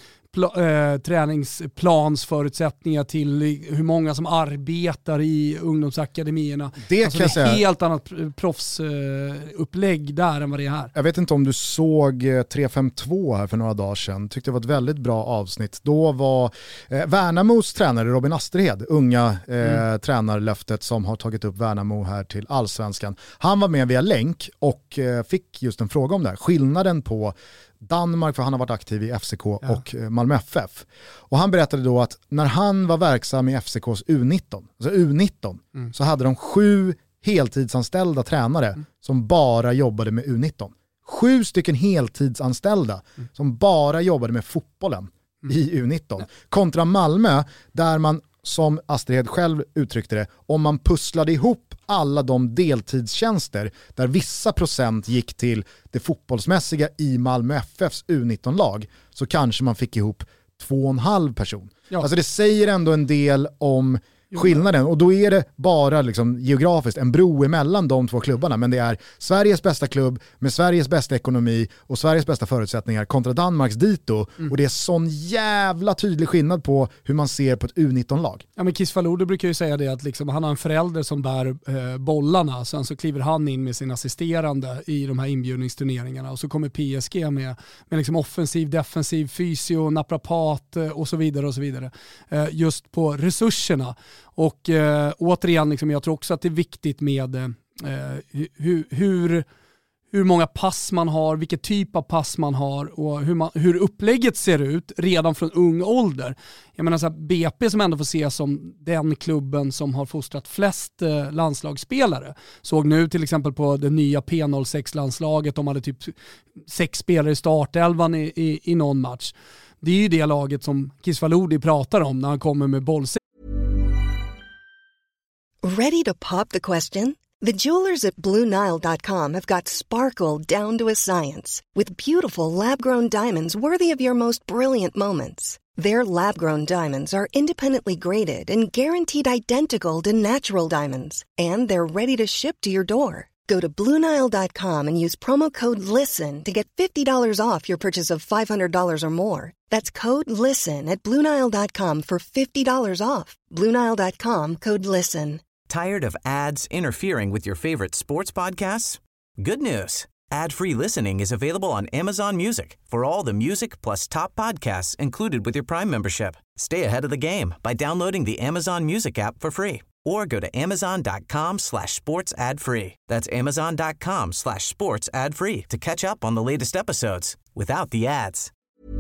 träningsplansförutsättningar till hur många som arbetar i ungdomsakademierna. Det alltså kan det är säga, helt annat proffsupplägg där än vad det är här. Jag vet inte om du såg 352 här för några dagar sedan. Tyckte det var ett väldigt bra avsnitt. Då var Värnamos tränare Robin Asterhed, unga tränarlöftet som har tagit upp Värnamo här till Allsvenskan. Han var med via länk och fick just en fråga om det här. Skillnaden på Danmark, för han har varit aktiv i FCK och Malmö FF. Och han berättade då att när han var verksam i FCKs U19, så hade de 7 heltidsanställda tränare som bara jobbade med U19. 7 stycken heltidsanställda som bara jobbade med fotbollen i U19. Kontra Malmö, där man, som Astrid själv uttryckte det, om man pusslade ihop alla de deltidstjänster där vissa procent gick till det fotbollsmässiga i Malmö FFs U19-lag, så kanske man fick ihop 2,5 person. Ja. Alltså det säger ändå en del om skillnaden, och då är det bara liksom geografiskt en bro emellan de två klubbarna, men det är Sveriges bästa klubb med Sveriges bästa ekonomi och Sveriges bästa förutsättningar kontra Danmarks dito, och det är sån jävla tydlig skillnad på hur man ser på ett U19-lag. Ja, men Kiss Faludi brukar ju säga det att liksom, han har en förälder som bär bollarna, sen så kliver han in med sin assisterande i de här inbjudningsturneringarna, och så kommer PSG med liksom offensiv, defensiv, fysio, naprapat och så vidare just på resurserna. Och återigen, liksom, jag tror också att det är viktigt med hur många pass man har, vilken typ av pass man har och hur upplägget ser ut redan från ung ålder. Jag menar så här, BP som ändå får ses som den klubben som har fostrat flest landslagsspelare. Såg nu till exempel på det nya P06-landslaget, de hade typ 6 spelare i startelvan i någon match. Det är ju det laget som Kiss Faludi pratar om när han kommer med boll. Ready to pop the question? The jewelers at BlueNile.com have got sparkle down to a science with beautiful lab-grown diamonds worthy of your most brilliant moments. Their lab-grown diamonds are independently graded and guaranteed identical to natural diamonds, and they're ready to ship to your door. Go to BlueNile.com and use promo code LISTEN to get $50 off your purchase of $500 or more. That's code LISTEN at BlueNile.com for $50 off. BlueNile.com, code LISTEN. Tired of ads interfering with your favorite sports podcasts? Good news. Ad-free listening is available on Amazon Music for all the music plus top podcasts included with your Prime membership. Stay ahead of the game by downloading the Amazon Music app for free or go to amazon.com/sports ad free. That's amazon.com/sports ad free to catch up on the latest episodes without the ads.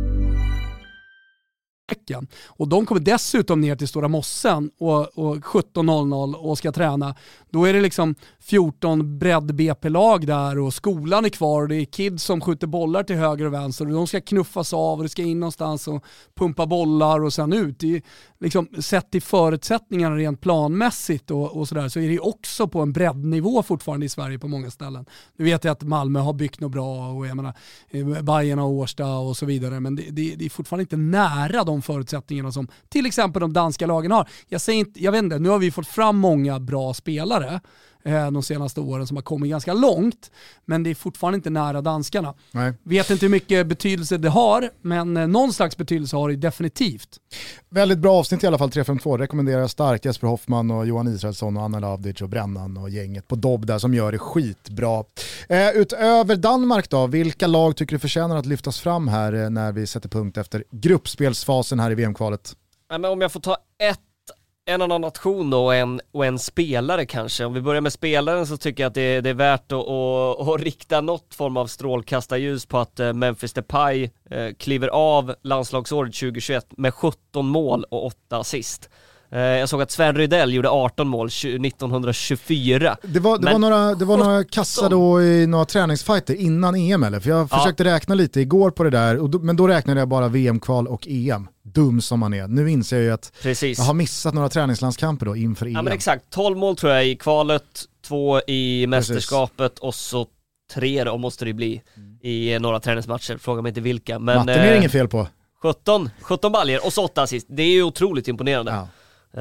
Och de kommer dessutom ner till Stora Mossen och 17.00 och ska träna. Då är det liksom 14 bredd BP-lag där och skolan är kvar och det är kids som skjuter bollar till höger och vänster och de ska knuffas av och det ska in någonstans och pumpa bollar och sen ut. Det är liksom, sett till förutsättningarna rent planmässigt och sådär, så är det också på en breddnivå fortfarande i Sverige på många ställen. Nu vet jag att Malmö har byggt något bra och jag menar Bayern och Årsta och så vidare, men det är fortfarande inte nära de förutsättningarna som till exempel de danska lagen har. Jag vet inte, nu har vi fått fram många bra spelare de senaste åren som har kommit ganska långt, men det är fortfarande inte nära danskarna. Nej. Vet inte hur mycket betydelse det har, men någon slags betydelse har det definitivt. Väldigt bra avsnitt i alla fall, 352. Rekommenderar starkt Jesper Hoffman och Johan Israelsson och Anna Lavdic och Brännan och gänget på Dobb där som gör det skitbra. Utöver Danmark då, vilka lag tycker du förtjänar att lyftas fram här när vi sätter punkt efter gruppspelsfasen här i VM-kvalet? Ja, men om jag får ta en annan nation då och en spelare kanske. Om vi börjar med spelaren så tycker jag att det är värt att rikta något form av strålkastarljus på att Memphis Depay kliver av landslagsåret 2021 med 17 mål och 8 assist. Jag såg att Sven Rydell gjorde 18 mål 1924. Det var några kassar då i några träningsfighter innan EM eller? För jag försökte räkna lite igår på det där, men då räknade jag bara VM-kval och EM. Dum som man är. Nu inser jag ju att jag har missat några träningslandskamper då inför EM. Ja men exakt, 12 mål tror jag i kvalet, 2 i mästerskapet och så 3 då måste det bli i några träningsmatcher. Fråga mig inte vilka. Men matten är det ingen fel på. 17 baljer och så 8 assist. Det är ju otroligt imponerande. Ja.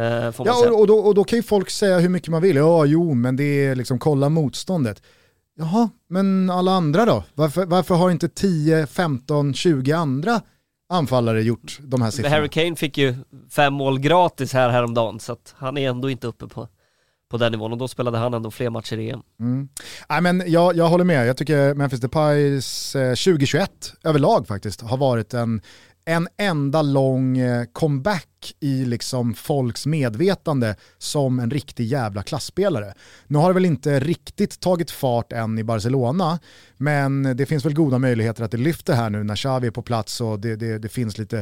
Och då kan ju folk säga hur mycket man vill. Men det är liksom kolla motståndet. Jaha, men alla andra då? Varför har inte 10, 15, 20 andra anfallare gjort de här siffrorna? Harry Kane fick ju 5 mål gratis häromdagen, så att han är ändå inte uppe på den nivån, och då spelade han ändå fler matcher i EM. Nej, men jag håller med. Jag tycker Memphis Depays 2021 överlag faktiskt har varit en enda lång comeback i liksom folks medvetande som en riktig jävla klassspelare. Nu har det väl inte riktigt tagit fart än i Barcelona, men det finns väl goda möjligheter att det lyfter här nu när Xavi är på plats och det finns lite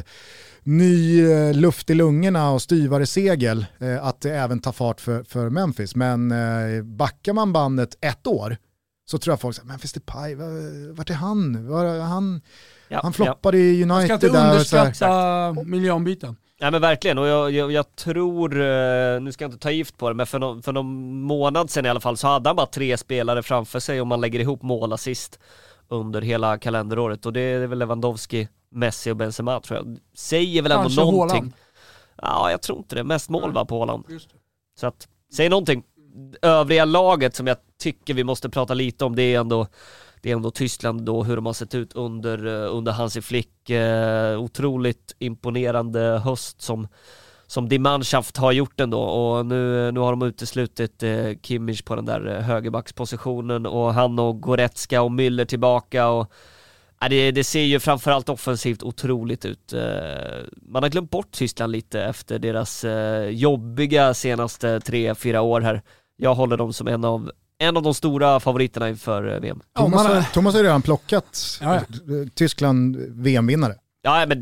ny luft i lungorna och styvare segel, att det även tar fart för Memphis. Men backar man bandet ett år så tror jag folk säger, Memphis Depay, vart är han? Han floppade i United. Jag ska inte underskatta miljöombyten. Ja men verkligen, och jag tror, nu ska jag inte ta gift på det, men för någon månad sedan i alla fall så hade han bara 3 spelare framför sig om man lägger ihop målassist under hela kalenderåret, och det är väl Lewandowski, Messi och Benzema tror jag. Säger väl ändå kanske någonting. Haaland. Ja, jag tror inte det. Mest mål var på Haaland. Så att, säg någonting. Övriga laget som jag tycker vi måste prata lite om, det är ändå Tyskland då, hur de har sett ut under Hansi Flick. Otroligt imponerande höst som Die Mannschaft har gjort ändå, och nu har de uteslutit Kimmich på den där högerbackspositionen, och han och Goretzka och Müller tillbaka, och det ser ju framförallt offensivt otroligt ut. Man har glömt bort Tyskland lite efter deras jobbiga senaste 3-4 år här. Jag håller dem som en av de stora favoriterna inför VM. Thomas har redan plockat Tyskland VM-vinnare. Ja, men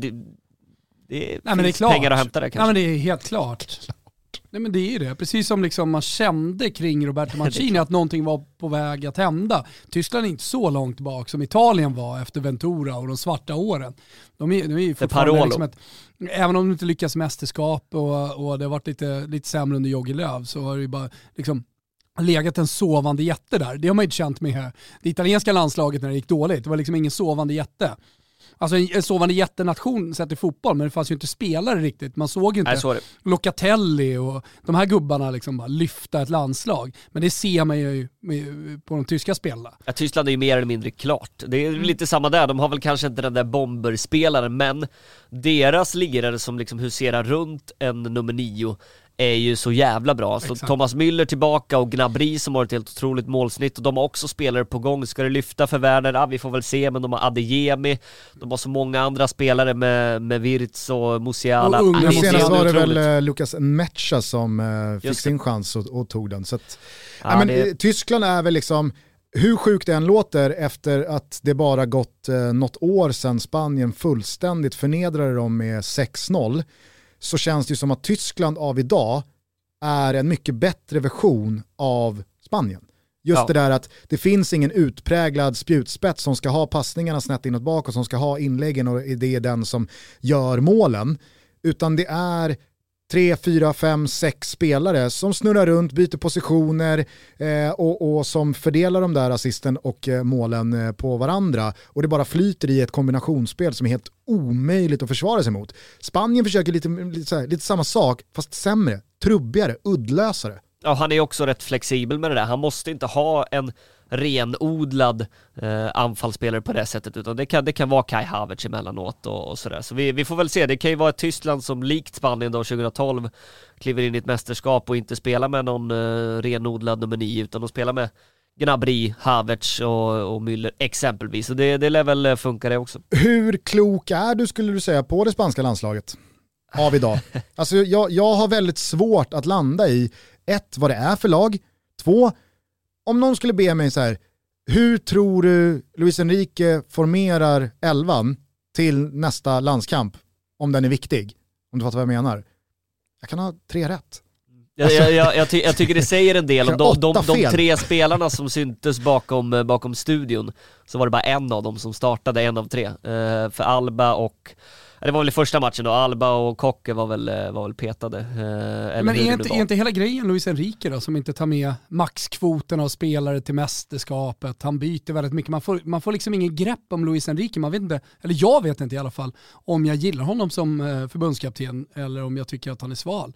det är klart. Pengar att hämta där kanske. Ja, men det är helt klart. Nej, men det är ju det. Precis som liksom man kände kring Roberto Mancini att någonting var på väg att hända. Tyskland är inte så långt bak som Italien var efter Ventura och de svarta åren. De är fortfarande liksom även om de inte lyckas mästerskap och det har varit lite sämre under Jogi Löw, så har det ju bara liksom legat en sovande jätte där. Det har man inte känt med det italienska landslaget när det gick dåligt. Det var liksom ingen sovande jätte. Alltså en sovande jättenation sett i fotboll, men det fanns ju inte spelare riktigt. Man såg ju inte Locatelli och de här gubbarna liksom bara lyfta ett landslag. Men det ser man ju på de tyska spelarna. Ja, Tyskland är ju mer eller mindre klart. Det är lite samma där. De har väl kanske inte den där bomberspelaren, men deras lirare som liksom huserar runt en nummer 9 är ju så jävla bra. Så Thomas Müller tillbaka och Gnabry som har ett helt otroligt målsnitt, och de har också spelare på gång. Ska det lyfta för Werner? Ja, vi får väl se, men de har Adeyemi, de har så många andra spelare med Wirtz och Musiala. Och senast var det väl Lucas Mecha som fick sin chans och tog den. Så att, Tyskland är väl liksom, hur sjukt det än låter efter att det bara gått något år sedan Spanien fullständigt förnedrade dem med 6-0, så känns det ju som att Tyskland av idag är en mycket bättre version av Spanien. Just det där att det finns ingen utpräglad spjutspets som ska ha passningarna snett inåt bak och som ska ha inläggen och det är den som gör målen. Utan det är 3, 4, 5, 6 spelare som snurrar runt, byter positioner och som fördelar de där assisten och målen på varandra. Och det bara flyter i ett kombinationsspel som är helt omöjligt att försvara sig mot. Spanien försöker lite samma sak, fast sämre, trubbigare, uddlösare. Ja, han är också rätt flexibel med det där. Han måste inte ha en renodlad anfallsspelare på det sättet, utan det kan vara Kai Havertz emellanåt och sådär. Så vi får väl se. Det kan ju vara ett Tyskland som likt Spanien då 2012 kliver in i ett mästerskap och inte spelar med någon renodlad nummer 9, utan de spelar med Gnabry, Havertz och Müller exempelvis. Så det lär väl funka det också. Hur klok är du, skulle du säga, på det spanska landslaget av idag? Alltså jag har väldigt svårt att landa i 1, vad det är för lag, 2, om någon skulle be mig så här, hur tror du Luis Enrique formerar 11 till nästa landskamp, om den är viktig, om du fattar vad jag menar? Jag kan ha 3 rätt. Jag tycker det säger en del om de 3 spelarna som syntes bakom studion, så var det bara en av dem som startade, en av 3. För Alba och det var väl i första matchen då, Alba och Koke var väl petade. Men är inte hela grejen Luis Enrique då, som inte tar med maxkvoten av spelare till mästerskapet? Han byter väldigt mycket. Man får liksom ingen grepp om Luis Enrique. Man vet inte, eller jag vet inte i alla fall, om jag gillar honom som förbundskapten eller om jag tycker att han är sval.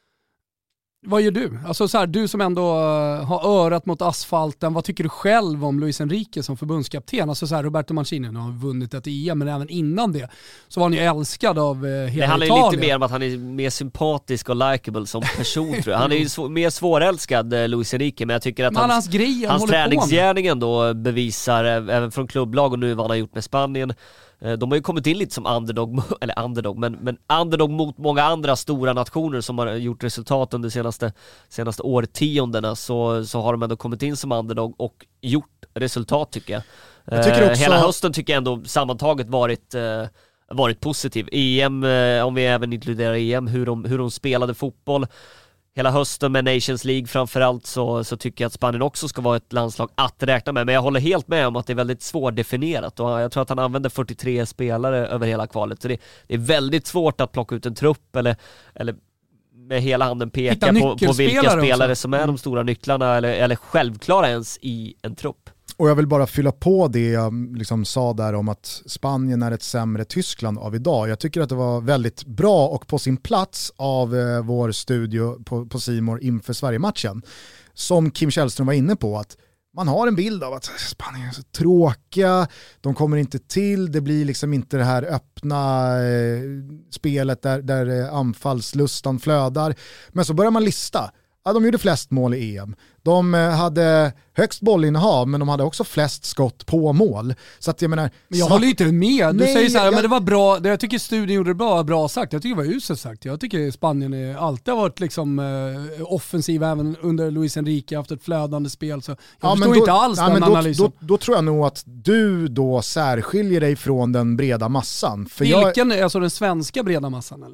Vad gör du? Alltså så här, du som ändå har örat mot asfalten, vad tycker du själv om Luis Enrique som förbundskapten? Alltså så här, Roberto Mancini har vunnit ett EM, men även innan det så var han ju älskad av hela Italien. Det handlar lite mer om att han är mer sympatisk och likable som person tror jag. Han är ju mer svårälskad, Luis Enrique, men jag tycker att hans träningsgärning ändå bevisar, även från klubblag och nu vad han har gjort med Spanien. De har ju kommit in lite som underdog, men underdog mot många andra stora nationer som har gjort resultat under senaste årtiondena, så har de ändå kommit in som underdog och gjort resultat tycker jag. Jag tycker också... Hela hösten tycker jag ändå sammantaget varit positiv. EM, om vi även inkluderar EM, hur de spelade fotboll. Hela hösten med Nations League framförallt så tycker jag att Spanien också ska vara ett landslag att räkna med. Men jag håller helt med om att det är väldigt svårdefinierat. Och jag tror att han använder 43 spelare över hela kvalet. Så det är väldigt svårt att plocka ut en trupp eller med hela handen peka på vilka spelare också som är de stora nycklarna eller självklara ens i en trupp. Och jag vill bara fylla på det jag liksom sa där om att Spanien är ett sämre Tyskland av idag. Jag tycker att det var väldigt bra och på sin plats av vår studio på C More inför Sverige-matchen. Som Kim Källström var inne på, att man har en bild av att Spanien är så tråkiga, de kommer inte till, det blir liksom inte det här öppna spelet där anfallslustan flödar. Men så börjar man lista. Ja, de gjorde flest mål i EM. De hade högst bollinnehav, men de hade också flest skott på mål. Så att jag menar... Men jag håller inte med. Du säger så här, men det var bra. Jag tycker studien gjorde det bra sagt. Jag tycker det var uselt sagt. Jag tycker Spanien alltid har varit liksom offensiv även under Luis Enrique, haft ett flödande spel. Så jag förstår inte alls den analysen. Då tror jag nog att du då särskiljer dig från den breda massan. Vilken är alltså den svenska breda massan eller?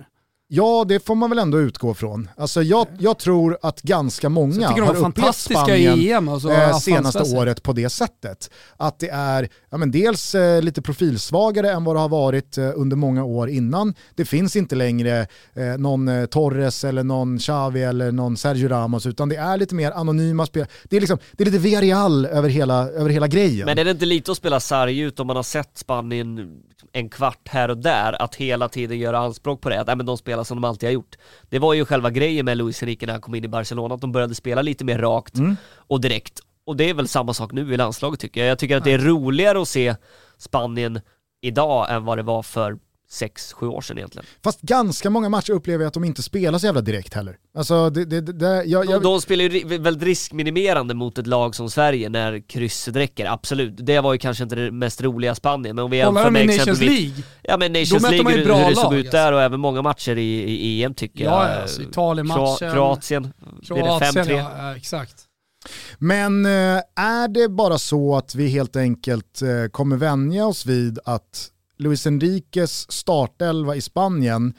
Ja, det får man väl ändå utgå från. Alltså jag tror att ganska många har upplevt Spanien senaste året på det sättet. Att det är dels lite profilsvagare än vad det har varit under många år innan. Det finns inte längre någon Torres eller någon Xavi eller någon Sergio Ramos, utan det är lite mer anonyma spel. Det är lite Villarreal över hela grejen. Men är det inte lite att spela sarg ut om man har sett Spanien en kvart här och där, att hela tiden göra anspråk på det, att de spelar som de alltid har gjort. Det var ju själva grejen med Luis Enrique när han kom in i Barcelona, att de började spela lite mer rakt och direkt. Och det är väl samma sak nu i landslaget tycker jag. Jag tycker att det är roligare att se Spanien idag än vad det var för 6-7 år sedan egentligen. Fast ganska många matcher upplever jag att de inte spelar så jävla direkt heller. Alltså, De spelar ju väldigt riskminimerande mot ett lag som Sverige när krysset räcker, absolut. Det var ju kanske inte det mest roliga Spanien, men om vi jämför med Nations League. Ja, men Nations League, hur det såg ut där, och även många matcher i EM tycker jag. Ja, alltså, Italien-matchen. Kroatien, blir det 5-3. Ja, exakt. Men är det bara så att vi helt enkelt kommer vänja oss vid att Luis Enriques startelva i Spanien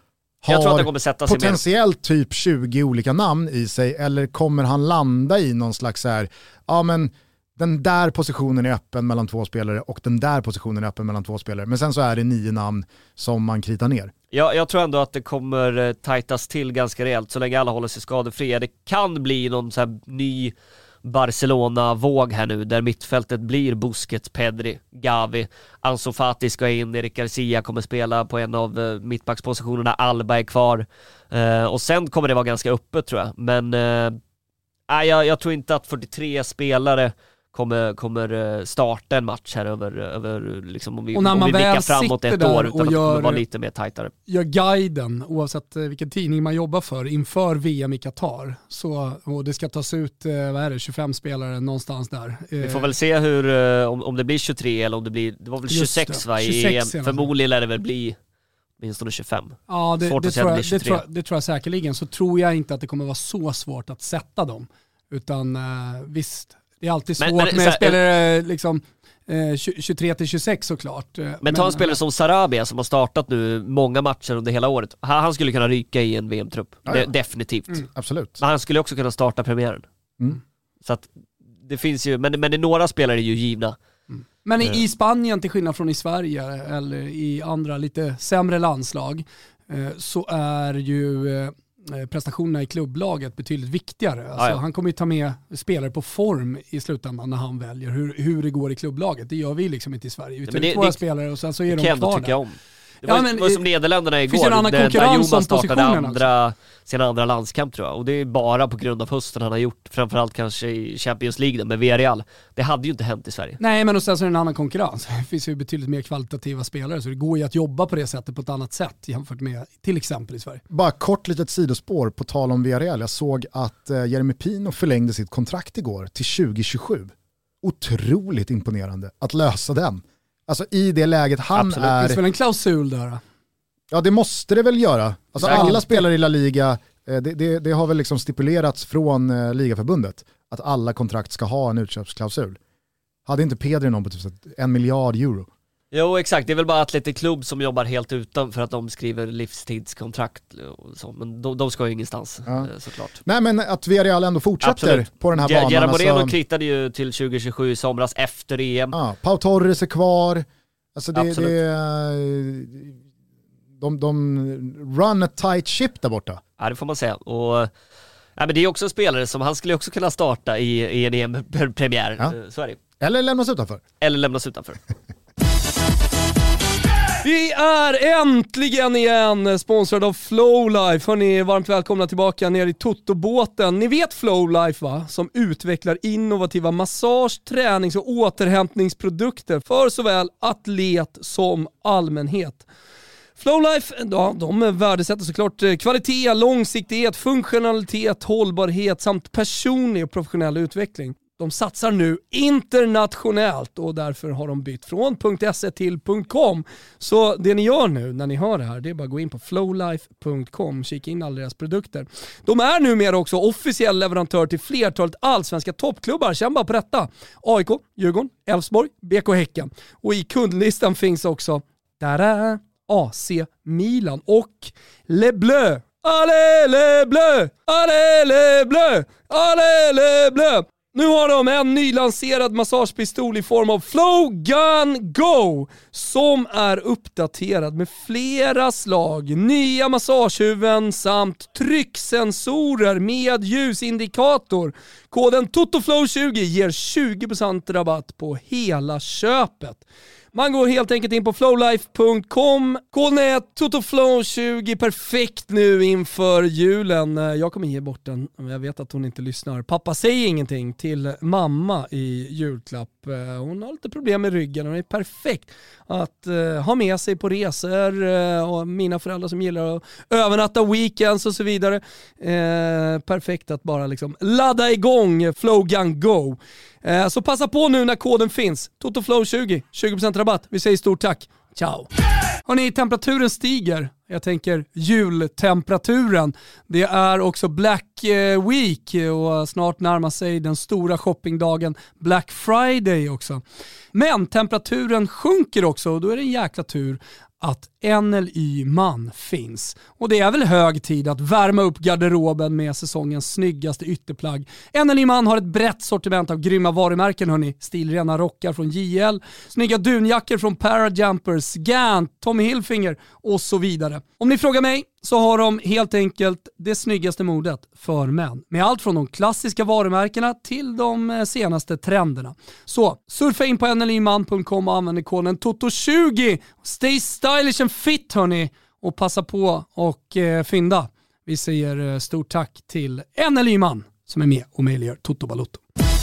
har potentiellt typ 20 olika namn i sig, eller kommer han landa i någon slags den där positionen är öppen mellan 2 spelare och den där positionen är öppen mellan 2 spelare, men sen så är det 9 namn som man kritar ner. Ja, jag tror ändå att det kommer tajtas till ganska rejält så länge alla håller sig skadefria. Det kan bli någon så här ny Barcelona-våg här nu, där mittfältet blir Busquets, Pedri, Gavi, Ansu Fati ska in, Eric Garcia kommer spela på en av mittbackspositionerna, Alba är kvar, och sen kommer det vara ganska öppet tror jag, men jag tror inte att 43 spelare kommer starta en match här över liksom, om vi blickar framåt ett år, utan att det kommer vara lite mer tajtare. Gör guiden, oavsett vilken tidning man jobbar för, inför VM i Qatar. Och det ska tas ut 25 spelare någonstans där. Vi får väl se hur, om det blir 23 eller om det blir, det var väl 26 va, i EM. Förmodligen lär det väl bli minst 25. Ja, det tror jag säkerligen. Så tror jag inte att det kommer vara så svårt att sätta dem. Utan visst, det är alltid svårt med spelare liksom 23-26 såklart. Men ta en spelare som Sarabia som har startat nu många matcher under hela året. Han skulle kunna ryka i en VM-trupp. Definitivt. Absolut. Men han skulle också kunna starta premiären. Så att det finns ju, men det några spelare är ju givna. Men i Spanien, till skillnad från i Sverige eller i andra lite sämre landslag, så är ju prestationerna i klubblaget betydligt viktigare. Alltså, han kommer ju ta med spelare på form i slutändan när han väljer hur det går i klubblaget. Det gör vi liksom inte i Sverige. Vi tar ut våra spelare och sen så är de kvar där. Det var som Nederländerna igår, där Jonas startade sin andra landskamp tror jag. Och det är bara på grund av hösten han har gjort, framförallt kanske i Champions League med Villarreal. Det hade ju inte hänt i Sverige. Nej, men och sen så är det en annan konkurrens. Det finns ju betydligt mer kvalitativa spelare, så det går ju att jobba på det sättet på ett annat sätt jämfört med till exempel i Sverige. Bara kort litet sidospår på tal om Villarreal. Jag såg att Jeremy Pino förlängde sitt kontrakt igår till 2027. Otroligt imponerande att lösa den. Alltså i det läget han Absolut. är... Det finns väl en klausul där? Ja, det måste det väl göra. Alltså alla spelare i La Liga, det har väl liksom stipulerats från ligaförbundet att alla kontrakt ska ha en utköpsklausul. Hade inte Pedri någon på typ 1 miljard euro? Jo, exakt. Det är väl bara Athletic Club som jobbar helt utan för att de skriver livstidskontrakt och så. Men de ska ju ingenstans, såklart. Nej, men att Villarreal ändå fortsätter på den här banan. Gerard Moreno kritade ju till 2027 i somras efter EM. Ja, Pau Torres är kvar. Alltså de run a tight ship där borta. Ja, det får man säga. Och men det är också en spelare som han skulle också kunna starta i en EM-premiär. Ja. Så är det. Eller lämnas utanför. Vi är äntligen igen sponsrade av Flowlife. Hörrni, varmt välkomna tillbaka ner i Toto-båten. Ni vet Flowlife va? Som utvecklar innovativa massage-, tränings- och återhämtningsprodukter för såväl atlet som allmänhet. Flowlife, de värdesätter såklart kvalitet, långsiktighet, funktionalitet, hållbarhet samt personlig och professionell utveckling. De satsar nu internationellt och därför har de bytt från .se till .com. Så det ni gör nu när ni hör det här, det är bara att gå in på flowlife.com och kika in alla deras produkter. De är numera också officiell leverantör till flertalet allsvenska toppklubbar. Känn bara på detta. AIK, Djurgården, Elfsborg, BK Häcken. Och i kundlistan finns också AC Milan och Le Bleu. Allez les bleus! Allez les bleus! Allez les bleus! Nu har de en nylanserad massagepistol i form av Flow Gun Go som är uppdaterad med flera slag, nya massagehuven samt trycksensorer med ljusindikator. Koden TOTOFLOW20 ger 20% rabatt på hela köpet. Man går helt enkelt in på flowlife.com. Koden är TOTOFLOW20, perfekt nu inför julen. Jag kommer ge bort den, jag vet att hon inte lyssnar. Pappa säger ingenting till mamma i julklapp. Hon har lite problem med ryggen och det är perfekt att ha med sig på resor och mina föräldrar som gillar att övernatta weekends och så vidare. Perfekt att bara liksom ladda igång Flow Gun Go. Så passa på nu när koden finns. TOTOFLOW20, 20% rabatt. Vi säger stort tack. Ciao. Hörrni, temperaturen stiger. Jag tänker jultemperaturen. Det är också Black Week och snart närmar sig den stora shoppingdagen Black Friday också. Men temperaturen sjunker också och då är det en jäkla tur att NLY Man finns. Och det är väl hög tid att värma upp garderoben med säsongens snyggaste ytterplagg. NLY Man har ett brett sortiment av grymma varumärken, hörni. Stilrena rockar från JL, snygga dunjackor från Parajumpers, Gant, Tommy Hilfiger och så vidare. Om ni frågar mig så har de helt enkelt det snyggaste modet för män. Med allt från de klassiska varumärkena till de senaste trenderna. Så surfa in på nlyman.com och använd koden TOTO20. Stay stylish and fit, hörni. Och passa på och fynda. Vi säger stort tack till NLY Man som är med och möjliggör Toto Balotto.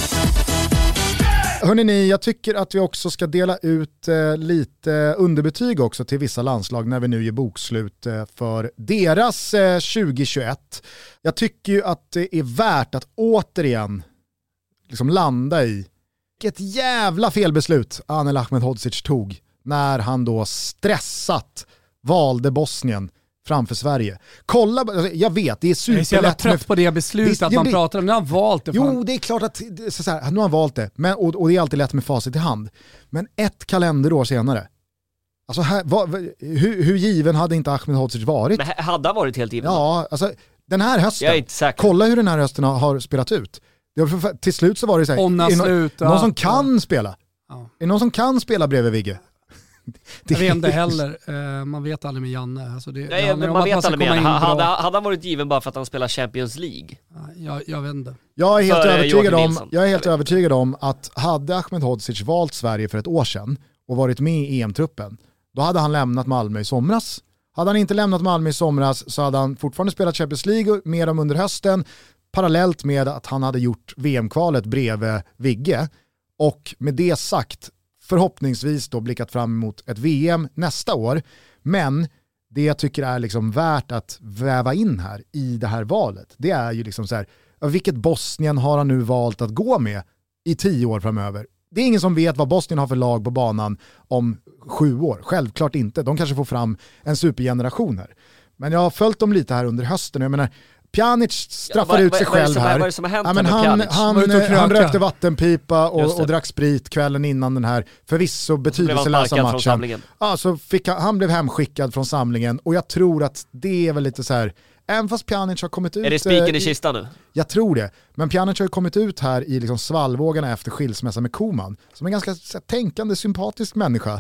Hörrni, jag tycker att vi också ska dela ut lite underbetyg också till vissa landslag när vi nu ger bokslut för deras 2021. Jag tycker ju att det är värt att återigen liksom landa i vilket jävla felbeslut Anel Ahmedhodzic tog när han då stressat valde Bosnien framför Sverige. Kolla, alltså, jag vet, det är superlätt. Jag är så jävla trött på det beslutet att man pratar om. Nu har han valt det. Jo, det är klart att så här, nu har han valt det. Men, och det är alltid lätt med facit i hand. Men ett kalenderår senare. Alltså hur given hade inte Ahmedhodzic varit? Men hade han varit helt given? Ja, alltså den här hösten. Jag är inte säker. Kolla hur den här hösten har spelat ut. Till slut så var det så här, någon som kan spela. Ja. Är någon som kan spela bredvid Vigge? Jag vet inte heller. Man vet aldrig med Janne. Alltså man vet aldrig med Janne. Hade han varit given bara för att han spelar Champions League? Jag vet inte. Jag är helt övertygad om att hade Ahmedhodzic valt Sverige för ett år sedan och varit med i EM-truppen, då hade han lämnat Malmö i somras. Hade han inte lämnat Malmö i somras så hade han fortfarande spelat Champions League med dem under hösten, parallellt med att han hade gjort VM-kvalet bredvid Vigge. Och med det sagt, förhoppningsvis då blickat fram emot ett VM nästa år. Men det jag tycker är liksom värt att väva in här i det här valet, det är ju liksom så här, vilket Bosnien har han nu valt att gå med i 10 år framöver? Det är ingen som vet vad Bosnien har för lag på banan om 7 år. Självklart inte. De kanske får fram en supergeneration här. Men jag har följt dem lite här under hösten. Jag menar, Pjanic straffar ut sig själv här. Vad är det som har hänt med Pjanic? Han rökte vattenpipa och drack sprit kvällen innan den här förvisso betydelselösa matchen. Ja, så han blev hemskickad från samlingen och jag tror att det är väl lite så här, även fast Pjanic har kommit ut... Är det spiken i kistan nu? Jag tror det. Men Pjanic har kommit ut här i liksom svallvågarna efter skilsmässa med Koman. Som en ganska tänkande, sympatisk människa.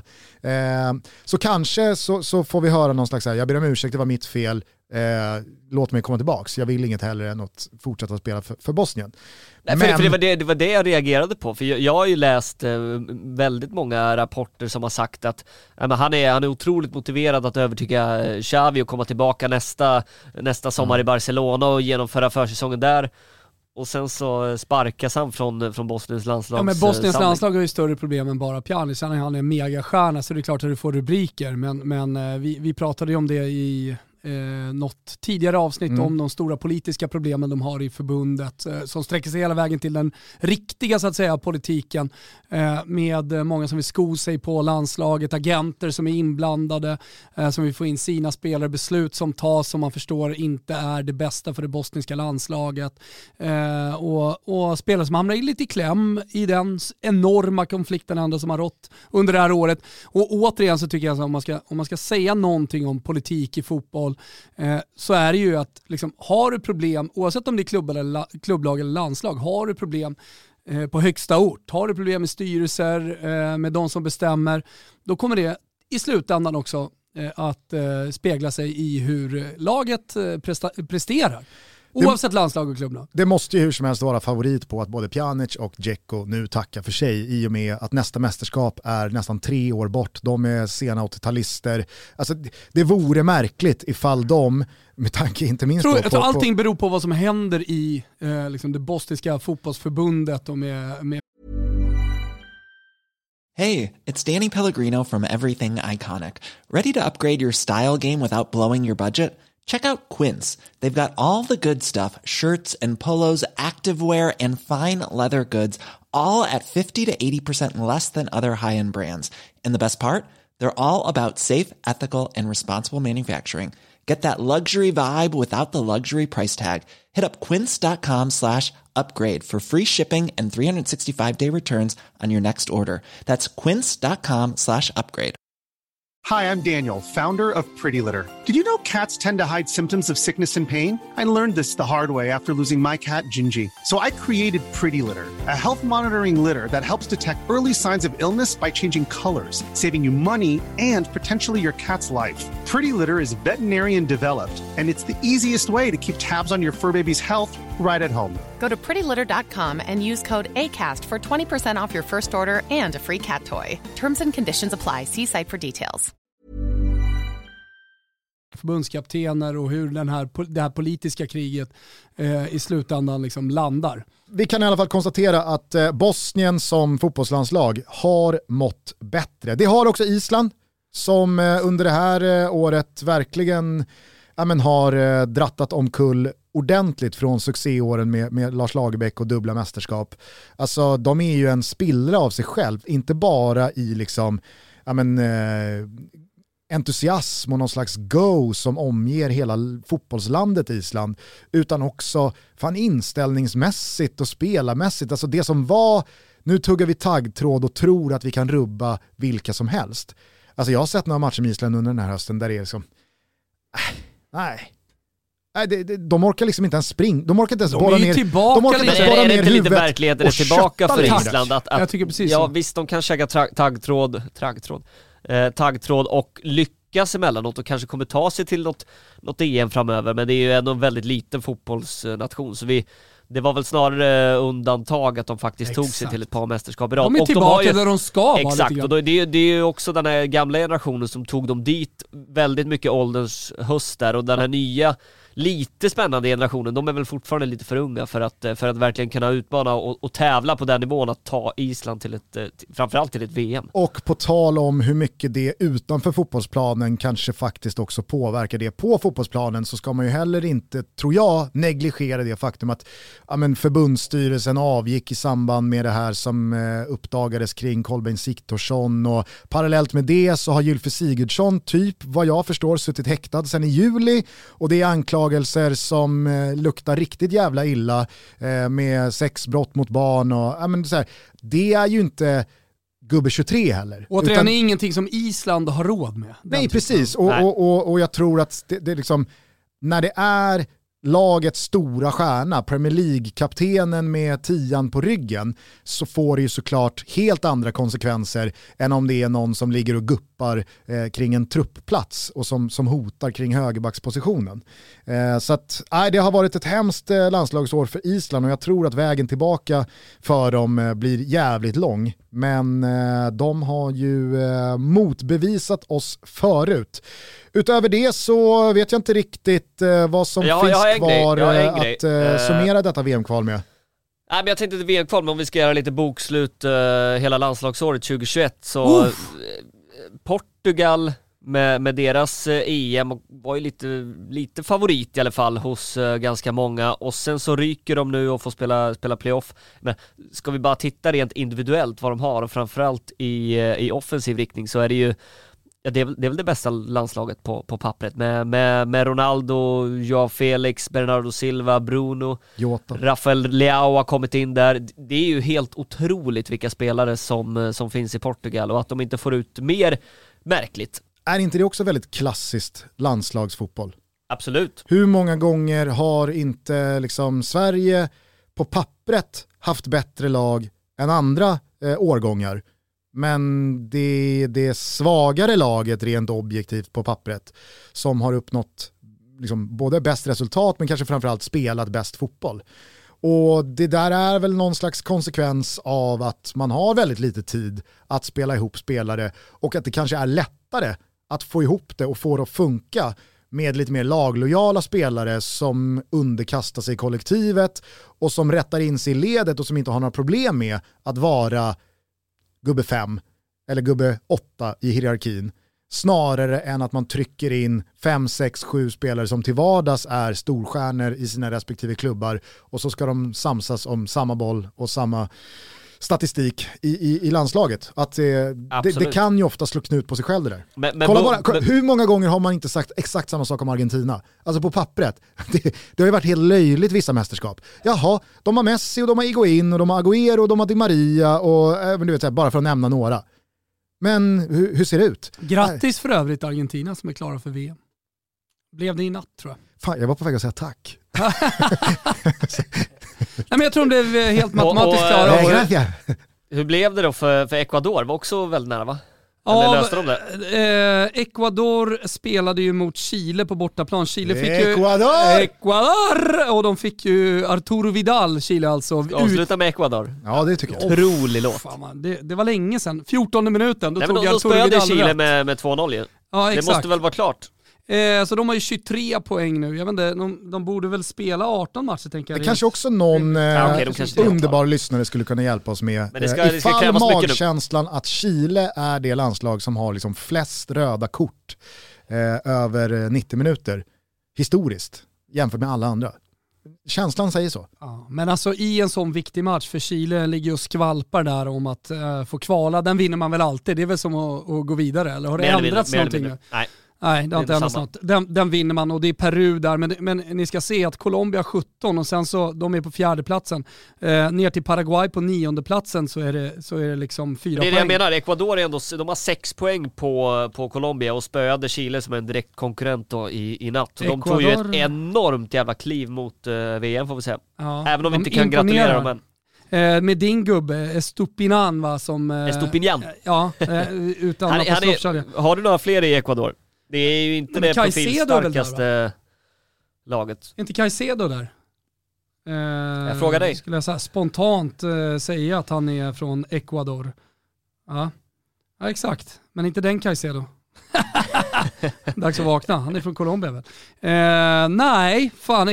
Så kanske så får vi höra någon slags här, jag ber om ursäkt, det var mitt fel. Låt mig komma tillbaks. Jag vill inget heller än att fortsätta spela för Bosnien. Nej, men... för det var det jag reagerade på. För jag har ju läst väldigt många rapporter som har sagt att han är otroligt motiverad att övertyga Xavi och komma tillbaka nästa sommar i Barcelona och genomföra försäsongen där. Och sen så sparkas han från Bosniens landslag. Ja, men Bosniens landslag har ju större problem än bara Pjanic. Han är en megastjärna, så det är klart att du får rubriker. Men vi pratade ju om det i något tidigare avsnitt om de stora politiska problemen de har i förbundet som sträcker sig hela vägen till den riktiga så att säga politiken med många som vill sko sig på landslaget, agenter som är inblandade, som vill få in sina spelare, beslut som tas som man förstår inte är det bästa för det bosniska landslaget och spelare som hamnar lite i kläm i den enorma konflikten ändå som har rått under det här året. Och återigen så tycker jag att om man ska säga någonting om politik i fotboll så är det ju att liksom, har du problem, oavsett om det är klubblag eller landslag, har du problem på högsta ort, har du problem med styrelser, med de som bestämmer, då kommer det i slutändan också att spegla sig i hur laget presterar. Oavsett landslag och klubblag. Det måste ju hur som helst vara favorit på att både Pjanic och Dzeko nu tackar för sig i och med att nästa mästerskap är nästan 3 år bort. De är sena 80-talister. Alltså, det vore märkligt ifall de, med tanke inte minst jag tror allting beror på vad som händer i liksom det bosniska fotbollsförbundet och med... Hey, it's Danny Pellegrino from Everything Iconic. Ready to upgrade your style game without blowing your budget? Check out Quince. They've got all the good stuff, shirts and polos, activewear and fine leather goods, all at 50 to 80% less than other high-end brands. And the best part? They're all about safe, ethical and responsible manufacturing. Get that luxury vibe without the luxury price tag. Hit up quince.com/upgrade for free shipping and 365-day returns on your next order. That's quince.com/upgrade. Hi, I'm Daniel, founder of Pretty Litter. Did you know cats tend to hide symptoms of sickness and pain? I learned this the hard way after losing my cat, Gingy. So I created Pretty Litter, a health monitoring litter that helps detect early signs of illness by changing colors, saving you money and potentially your cat's life. Pretty Litter is veterinarian developed, and it's the easiest way to keep tabs on your fur baby's health right at home. Go to prettylitter.com and use code ACAST for 20% off your first order and a free cat toy. Terms and conditions apply. See site for details. Förbundskaptener och hur det här politiska kriget i slutändan liksom landar. Vi kan i alla fall konstatera att Bosnien som fotbollslandslag har mått bättre. Det har också Island som under det här året verkligen har drattat omkull ordentligt från succéåren med Lars Lagerbäck och dubbla mästerskap. Alltså de är ju en spillra av sig själv, inte bara i liksom entusiasm och någon slags go som omger hela fotbollslandet Island, utan också fan inställningsmässigt och spelarmässigt. Alltså det som var, nu tuggar vi taggtråd och tror att vi kan rubba vilka som helst. Alltså jag har sett några matcher med Island under den här hösten där det är liksom de orkar liksom inte ens springa. De orkar inte ens borra ner. De orkar inte borra ner huvudet. Lite verkligheten är tillbaka för Island. Jag tycker precis ja, så. visst, de kan käka taggtråd och lyckas emellanåt och kanske kommer ta sig till något EM framöver, men det är ju ändå en väldigt liten fotbollsnation, så det var väl snarare undantag att de faktiskt tog sig till ett par mästerskap i rad. De är tillbaka där de ska vara. Exakt, och det är ju också den här gamla generationen som tog dem dit, väldigt mycket ålderns höst där, och den här nya lite spännande generationen, de är väl fortfarande lite för unga för att verkligen kunna utmana och tävla på den nivån att ta Island till framförallt till ett VM. Och på tal om hur mycket det utanför fotbollsplanen kanske faktiskt också påverkar det på fotbollsplanen, så ska man ju heller inte, tror jag, negligera det faktum att förbundsstyrelsen avgick i samband med det här som uppdagades kring Kolbeinn Sigthorsson, och parallellt med det så har Gylfi Sigurdsson vad jag förstår suttit häktad sedan i juli, och det är anklagelser som luktar riktigt jävla illa med sexbrott mot barn och så här. Det är ju inte gubbe 23 heller. Och det är ingenting som Island har råd med. Nej, precis. Och jag tror att det liksom, när det är lagets stora stjärna, Premier League-kaptenen med 10 på ryggen, så får det ju såklart helt andra konsekvenser än om det är någon som ligger och guppar kring en truppplats och som hotar kring högerbackspositionen. Så att det har varit ett hemskt landslagsår för Island, och jag tror att vägen tillbaka för dem blir jävligt lång. Men de har ju motbevisat oss förut. Utöver det så vet jag inte riktigt vad som finns kvar att summera detta VM-kval med. Nej, men jag tänkte inte VM-kval, men om vi ska göra lite bokslut hela landslagsåret 2021 så Portugal med deras EM och var ju lite favorit i alla fall hos ganska många, och sen så ryker de nu och får spela playoff. Men ska vi bara titta rent individuellt vad de har, och framförallt i offensiv riktning, så är det ju det är väl det bästa landslaget på pappret med Ronaldo, Joao Felix, Bernardo Silva, Bruno, Jota. Rafael Leao har kommit in där. Det är ju helt otroligt vilka spelare som finns i Portugal, och att de inte får ut mer märkligt. Är inte det också väldigt klassiskt landslagsfotboll? Absolut. Hur många gånger har inte liksom Sverige på pappret haft bättre lag än andra årgångar? Men det är det svagare laget rent objektivt på pappret som har uppnått liksom både bäst resultat men kanske framförallt spelat bäst fotboll. Och det där är väl någon slags konsekvens av att man har väldigt lite tid att spela ihop spelare, och att det kanske är lättare att få ihop det och få det att funka med lite mer laglojala spelare som underkastar sig kollektivet och som rättar in sig i ledet och som inte har några problem med att vara gubbe 5 eller gubbe 8 i hierarkin, snarare än att man trycker in 5, 6, 7 spelare som till vardags är storstjärnor i sina respektive klubbar, och så ska de samsas om samma boll och samma statistik i landslaget. Att det kan ju ofta slå knut på sig själv det där. Men hur många gånger har man inte sagt exakt samma sak om Argentina? Alltså på pappret. Det har ju varit helt löjligt vissa mästerskap. Jaha, de har Messi och de har Higuain och de har Agüero och de har Di Maria och du vet, bara för att nämna några. Men hur ser det ut? Grattis för övrigt Argentina som är klara för VM. Blev det i natt tror jag. Fan, jag var på väg att säga tack. Nej, men jag tror de blev helt matematiskt klara. Hur blev det då för Ecuador? Var också väldigt nära, va? Eller löste de det? Ecuador spelade ju mot Chile på bortaplan. Chile fick ju Ecuador! Och de fick ju Arturo Vidal, Chile alltså. Avsluta med Ecuador. Ja, det tycker jag. Otrolig låt. Fan, det var länge sedan. 14:e minuten. Då spöade Chile med 2-0. Ja, det måste väl vara klart. Så de har ju 23 poäng nu. Jag vet inte, de borde väl spela 18 matcher tänker jag. Det kanske också någon underbar lyssnare skulle kunna hjälpa oss med. Men det ska magkänslan att Chile är det landslag som har liksom flest röda kort över 90 minuter historiskt jämfört med alla andra. Känslan säger så. Ja, men alltså i en sån viktig match för Chile ligger och skvalpar där om att få kvala. Den vinner man väl alltid. Det är väl som att gå vidare. Eller har det ändrats någonting nu? Nej, det har inte ändrats något. Den vinner man och det är Peru där. Men ni ska se att Colombia 17 och sen så de är på 4:e platsen. Ner till Paraguay på 9:e platsen så är det liksom 4 poäng. Det är det jag menar. Ecuador är ändå, de har 6 poäng på Colombia och spöade Chile som en direkt konkurrent då i natt. Så Ecuador... de tog ju ett enormt jävla kliv mot VM får vi säga. Ja, även om vi inte kan gratulera dem än. Med din gubbe, Estupinan va? Estupinan? Ja, utan att har du några fler i Ecuador? Det är ju inte det profilstarkaste laget. Inte Caicedo där? Jag frågar dig. Skulle jag spontant säga att han är från Ecuador. Ja, exakt. Men inte den Caicedo. Dags att vakna. Han är från Colombia väl? Nej, fan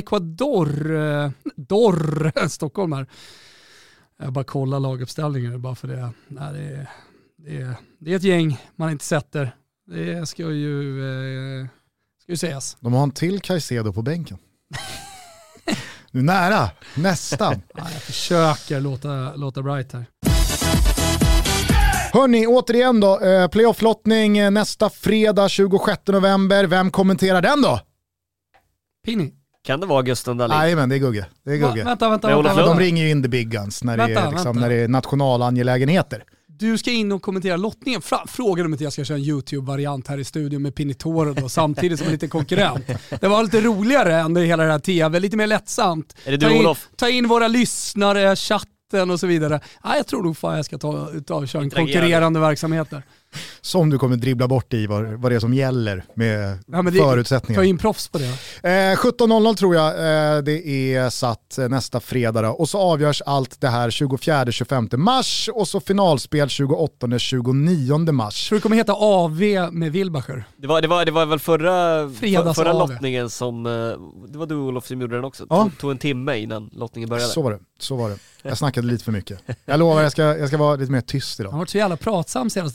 Ecuador. Stockholm här. Jag bara kollar laguppställningen bara för det. Nej, det är ett gäng man inte sätter. Det ska ju sägas. De har en till Caicedo på bänken. Nu nära, nästan. Ja, jag försöker låta bright här. Hörrni, återigen då. Playoff-lottning nästa fredag 26 november. Vem kommenterar den då? Pini. Kan det vara Gusten Dahlin? Nej, men det är Gugge. Vänta. De ringer ju in the big guns när det är nationalangelägenheter. Du ska in och kommentera lottningen. Frågar om inte jag ska köra en YouTube-variant här i studion med Pinitoro då, samtidigt som en liten konkurrent. Det var lite roligare än det hela det här tv. Lite mer lättsamt. Är det du, Olof? Ta in våra lyssnare, chatten och så vidare. Jag tror nog fan jag ska köra en konkurrerande verksamhet där. Som du kommer dribbla bort i vad det är som gäller med förutsättningar. Ta in proffs på det. 17.00 tror jag det är satt nästa fredag då. Och så avgörs allt det här 24-25 mars och så finalspel 28-29 mars. Tror du kommer heta AV med Wilbacher? Det var väl förra lottningen som det var du Olof som gjorde den också. Ja. Tog en timme innan lottningen började. Så var det. Jag snackade lite för mycket. Jag lovar jag ska vara lite mer tyst idag. Jag har varit så jävla pratsam senaste veckorna.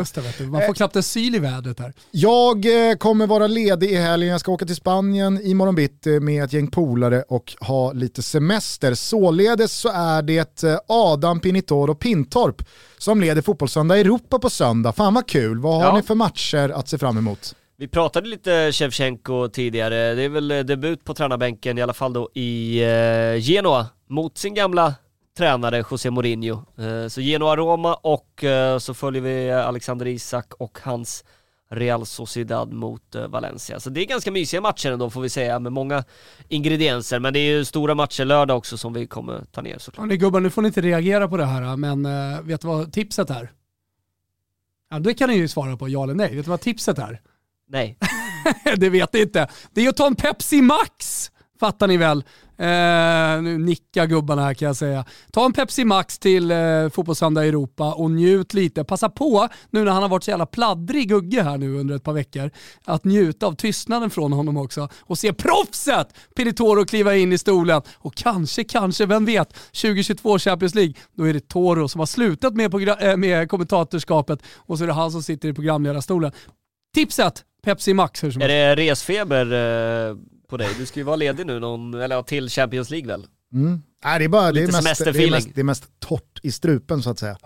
Just det, vet du. Man får knappt en syl i vädret här. Jag kommer vara ledig i helgen. Jag ska åka till Spanien i morgon bitti med ett gäng polare och ha lite semester. Således så är det Adam Pinitoro Pintorp som leder Fotbollssöndag Europa på söndag. Fan vad kul. Vad har ni för matcher att se fram emot? Vi pratade lite Shevchenko tidigare. Det är väl debut på tränarbänken i alla fall då i Genoa mot sin gamla tränare José Mourinho. Så Genoa-Roma och så följer vi Alexander Isak och hans Real Sociedad mot Valencia. Så det är ganska mysiga matcher ändå får vi säga med många ingredienser. Men det är ju stora matcher lördag också som vi kommer ta ner såklart. Ja, gubbar, nu får ni inte reagera på det här, men vet du vad tipset är? Ja, det kan ni ju svara på, ja eller nej. Vet du vad tipset är? Nej. Det vet ni inte. Det är att ta en Pepsi Max. Fattar ni väl? Nu nickar gubbarna här kan jag säga. Ta en Pepsi Max till Fotbollssöndag i Europa och njut lite. Passa på, nu när han har varit så jävla pladdrig Gugge här nu under ett par veckor, att njuta av tystnaden från honom också. Och se proffset Pinitoro kliva in i stolen. Och kanske, vem vet, 2022 Champions League, då är det Toro som har slutat med kommentatorskapet och så är det han som sitter i programledarstolen. Tipset, Pepsi Max. Hur som är det resfeber på dig? Du ska ju vara ledig nu till Champions League väl? Nej, det är mest torrt i strupen så att säga.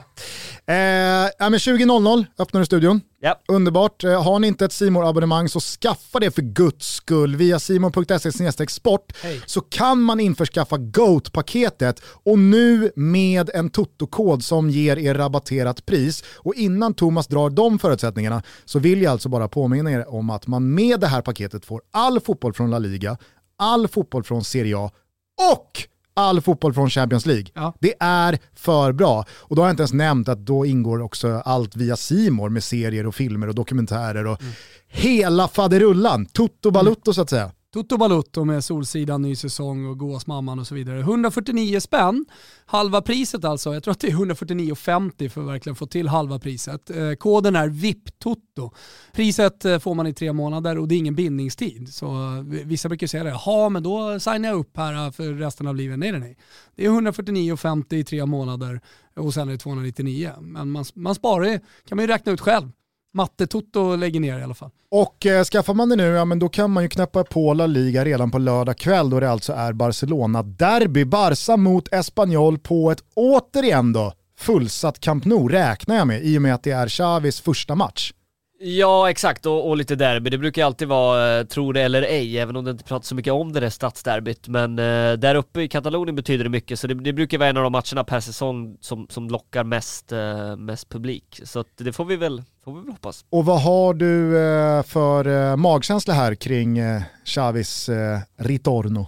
Men 20.00 öppnar du studion. Ja. Underbart. Har ni inte ett C More-abonnemang så skaffa det för Guds skull. Via simon.se/sport så kan man införskaffa GOAT-paketet och nu med en Toto-kod som ger er rabatterat pris. Och innan Thomas drar de förutsättningarna så vill jag alltså bara påminna er om att man med det här paketet får all fotboll från La Liga, all fotboll från Serie A och all fotboll från Champions League. Ja. Det är för bra. Och då har jag inte ens nämnt att då ingår också allt via C More med serier och filmer och dokumentärer och hela faderullan. Tutto balutto så att säga. Toto Balutto med Solsidan, ny säsong och Gåsmamman och så vidare. 149 spänn, halva priset alltså. Jag tror att det är 149,50 för att verkligen få till halva priset. Koden är VIP-Toto. Priset får man i 3 månader och det är ingen bindningstid. Så vissa brukar säga det. Ja, men då signar jag upp här för resten av livet. Nej. Det är 149,50 i 3 månader och sen är det 299. Men man sparar, kan man ju räkna ut själv. Matte Toto lägger ner i alla fall. Och skaffar man det nu, ja men då kan man ju knäppa på La Liga redan på lördag kväll då det alltså är Barcelona-derby. Barca mot Espanyol på ett återigen då fullsatt Camp Nou räknar jag med i och med att det är Xavis första match. Ja, exakt. Och lite derby. Det brukar alltid vara tro det eller ej, även om det inte pratar så mycket om det där stadsderbyt. Men där uppe i Katalonien betyder det mycket. Så det brukar vara en av de matcherna per säsong som lockar mest publik. Så att det får vi väl hoppas. Och vad har du för magkänsla här kring Xavis ritorno?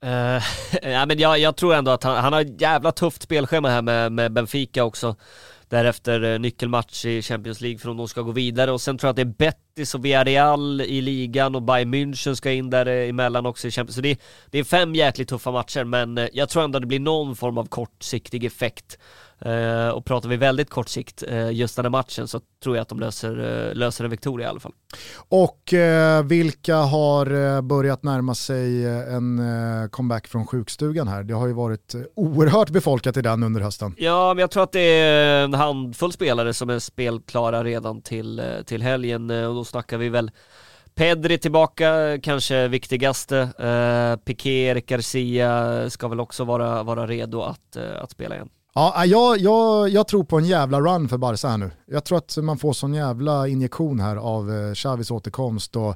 Ja, men jag tror ändå att han har ett jävla tufft spelschema här med Benfica också. Därefter nyckelmatch i Champions League för om de ska gå vidare. Och sen tror jag att det är Betis och Villarreal i ligan och Bayern München ska in där emellan också i Champions. Så det är 5 jäkligt tuffa matcher, men jag tror ändå att det blir någon form av kortsiktig effekt. Och pratar vi väldigt kort sikt just den här matchen så tror jag att de löser en Victoria i alla fall. Och vilka har börjat närma sig en comeback från sjukstugan här? Det har ju varit oerhört befolkat i den under hösten. Ja, men jag tror att det är en handfull spelare som är spelklara redan till helgen och då snackar vi väl Pedri tillbaka, kanske viktigaste. Piqué, Eric Garcia ska väl också vara redo att spela igen. Ja, jag tror på en jävla run för Barca här nu. Jag tror att man får sån jävla injektion här av Xavis återkomst och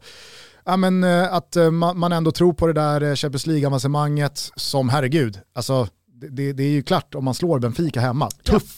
att man ändå tror på det där Champions League-avancemanget som herregud. Alltså det är ju klart om man slår Benfica hemma.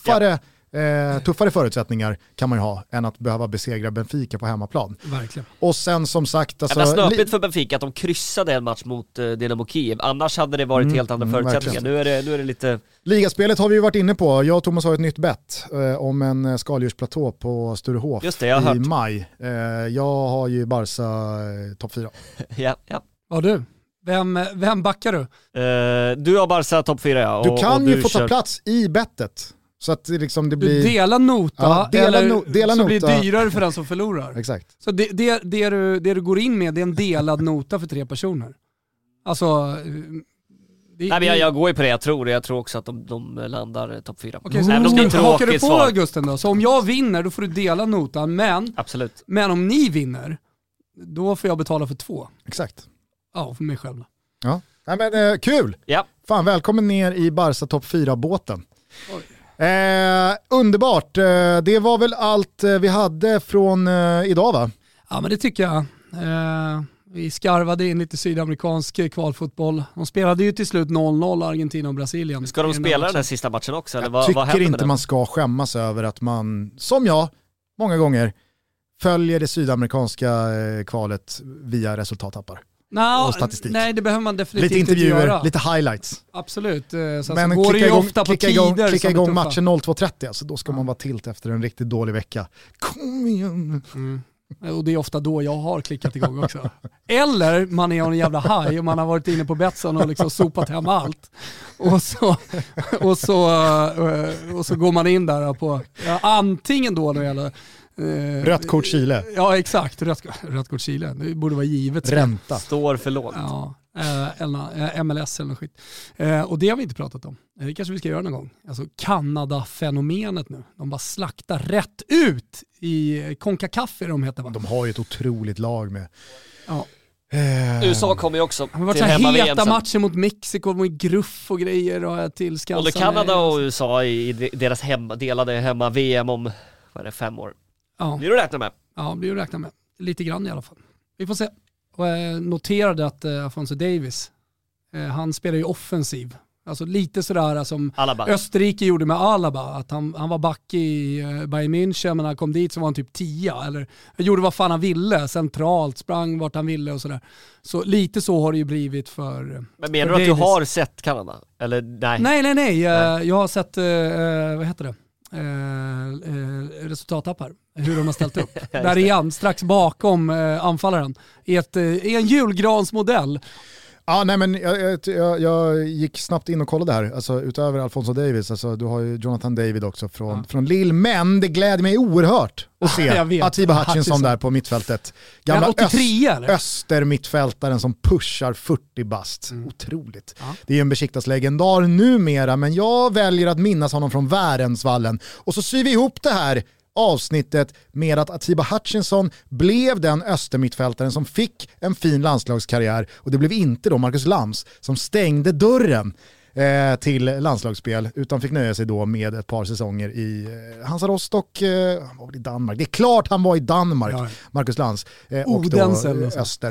Tuffare förutsättningar kan man ju ha än att behöva besegra Benfica på hemmaplan. Verkligen. Och sen som sagt... Alltså, snöpligt för Benfica att de kryssade en match mot Dynamo Kiev. Annars hade det varit helt andra förutsättningar. Nu är det lite... Ligaspelet har vi ju varit inne på. Jag och Thomas har ett nytt bett om en skaldjursplatå på Sturehof i maj. Jag har ju Barca topp 4. Ja. Ja du. Vem backar du? Du har Barca topp 4, ja. Du kan ju få ta plats i bettet. Så att det liksom det blir... Du delar nota, dela så nota. blir det dyrare för den som förlorar. Exakt. Så det du går in med, det är en delad nota för 3 personer. Alltså, Nej, men jag går ju på det, jag tror också att de landar topp 4. Okej, så hakar du på Augusten då? Så om jag vinner, då får du dela notan, men, absolut. Men om ni vinner, då får jag betala för 2. Exakt. Ja, för mig själv. Ja. Nej, men kul! Ja. Fan, välkommen ner i Barca topp 4-båten. Underbart, det var väl allt vi hade från idag, va? Ja, men det tycker jag. Vi skarvade in lite sydamerikansk kvalfotboll. De spelade ju till slut 0-0 Argentina och Brasilien. Ska de spela den här sista matchen också? Eller jag tycker inte man ska skämmas över att man, som jag, många gånger följer det sydamerikanska kvalet via resultattappar. Och statistik. Nej, det behöver man definitivt lite intervjuer, inte göra. lite highlights. Absolut. Men går det ju ofta på tider. Klicka igång matchen 02.30, alltså då ska man vara tilt efter en riktigt dålig vecka. Kom igen! Och det är ofta då jag har klickat igång också. Eller man är en jävla haj och man har varit inne på Betsson och liksom sopat hem allt. Och så går man in där på antingen då när det gäller rött kort Chile. Ja, exakt. Rött kort Chile. Det borde vara givet. Ränta. Står för lågt. Ja, MLS eller något skit. Och det har vi inte pratat om. Det kanske vi ska göra någon gång. Alltså Kanada-fenomenet nu. De bara slaktar rätt ut i CONCACAF de heter, va? De har ju ett otroligt lag med. Ja. USA kommer ju också till hemma-VM. Heta matcher mot Mexiko med gruff och grejer och till Skansen. Både Kanada och USA i deras delade hemma-VM om 5 år. Ja. Blir du räkna med? Ja, blir du räkna med. Lite grann i alla fall. Vi får se. Och jag noterade att Alphonso Davies, han spelar ju offensiv. Alltså lite sådär som Alaba. Österrike gjorde med Alaba. Att han var back i Bayern München, men när han kom dit så var han typ 10. Eller gjorde vad fan han ville, centralt, sprang vart han ville och sådär. Så lite så har det ju blivit för. Men menar du att du har sett Kanada? Eller nej? Nej. Jag har sett, vad heter det? Resultattappar, hur de har ställt upp. Där är han strax bakom anfallaren i en julgransmodell. Ja, nej, men jag gick snabbt in och kollade här. Alltså, utöver Alphonso Davies, alltså, du har ju Jonathan David också från Lille. Men det gläder mig oerhört att se Atiba Hutchinson där på mittfältet. Gamla 83, östermittfältaren som pushar 40 bast. Otroligt. Ja. Det är ju en Besiktas-legendar numera, men jag väljer att minnas honom från Värensvallen. Och så syr vi ihop det här avsnittet med att Atiba Hutchinson blev den östermittfältaren som fick en fin landslagskarriär, och det blev inte då Marcus Lams som stängde dörren till landslagsspel, utan fick nöja sig då med ett par säsonger i Hansa Rostock, han var väl i Danmark. Det är klart han var i Danmark, ja. Marcus Lams och då Öster.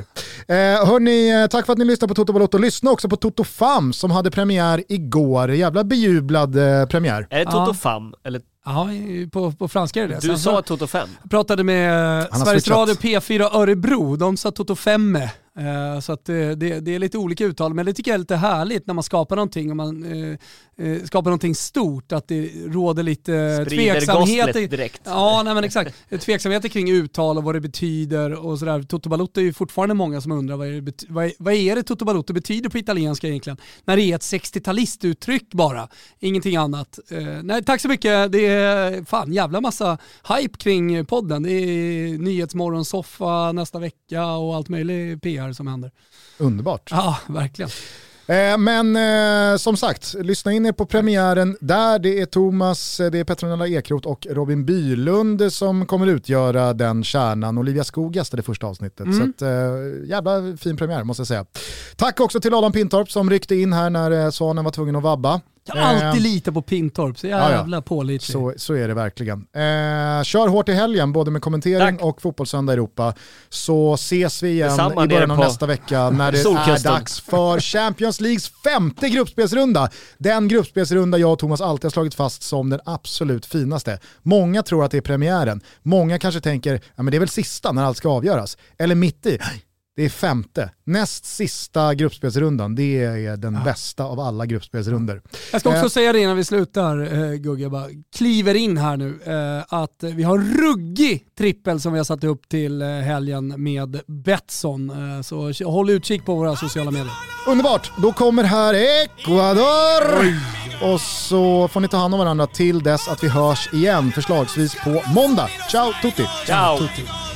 Hörni, tack för att ni lyssnade på Toto Balotto. Lyssna också på Toto Fam som hade premiär igår. Jävla bejublad premiär. Är det Toto Fam eller? Ja, på franska är det. Du sa Toto 5. Jag pratade med Sveriges Radio P4 Örebro. De sa Toto 5. Så att det är lite olika uttal, men det tycker jag är lite härligt när man skapar någonting och man skapar någonting stort, att det råder lite tveksamheter direkt. Ja, nej men exakt. Tveksamheter kring uttal och vad det betyder och sådär. Toto Balotto är ju fortfarande många som undrar vad är det Toto Balotto betyder på italienska egentligen, när det är ett 60-talistuttryck bara, ingenting annat. Nej, tack så mycket. Det är fan jävla massa hype kring podden. Det är Nyhetsmorgonsoffa nästa vecka och allt möjligt PR som händer. Underbart. Ja, verkligen. Men som sagt, lyssna in er på premiären där. Det är Thomas, det är Petronella Ekrot och Robin Bylund som kommer utgöra den kärnan. Olivia Skog gästade första avsnittet. Så att, jävla fin premiär måste jag säga. Tack också till Adam Pintorp som ryckte in här när Svanen var tvungen att vabba. Jag alltid lite på Pintorp, så jävla pålitlig. Så är det verkligen. Kör hårt i helgen, både med kommentering och Fotbollssöndag Europa. Så ses vi igen i början av nästa vecka när det är dags för Champions Leagues 5:e gruppspelsrunda. Den gruppspelsrunda jag och Thomas alltid har slagit fast som den absolut finaste. Många tror att det är premiären. Många kanske tänker, ja men det är väl sista när allt ska avgöras. Eller mitt i. Det är 5:e. Näst sista gruppspelsrundan. Det är den bästa av alla gruppspelsrunder. Jag ska också säga det innan vi slutar, Gugge. Jag bara kliver in här nu. Att vi har en ruggig trippel som vi har satt upp till helgen med Betsson. Så håll utkik på våra sociala medier. Underbart. Då kommer här Ecuador. Oj. Och så får ni ta hand om varandra till dess att vi hörs igen. Förslagsvis på måndag. Ciao tutti. Ciao. Tutti.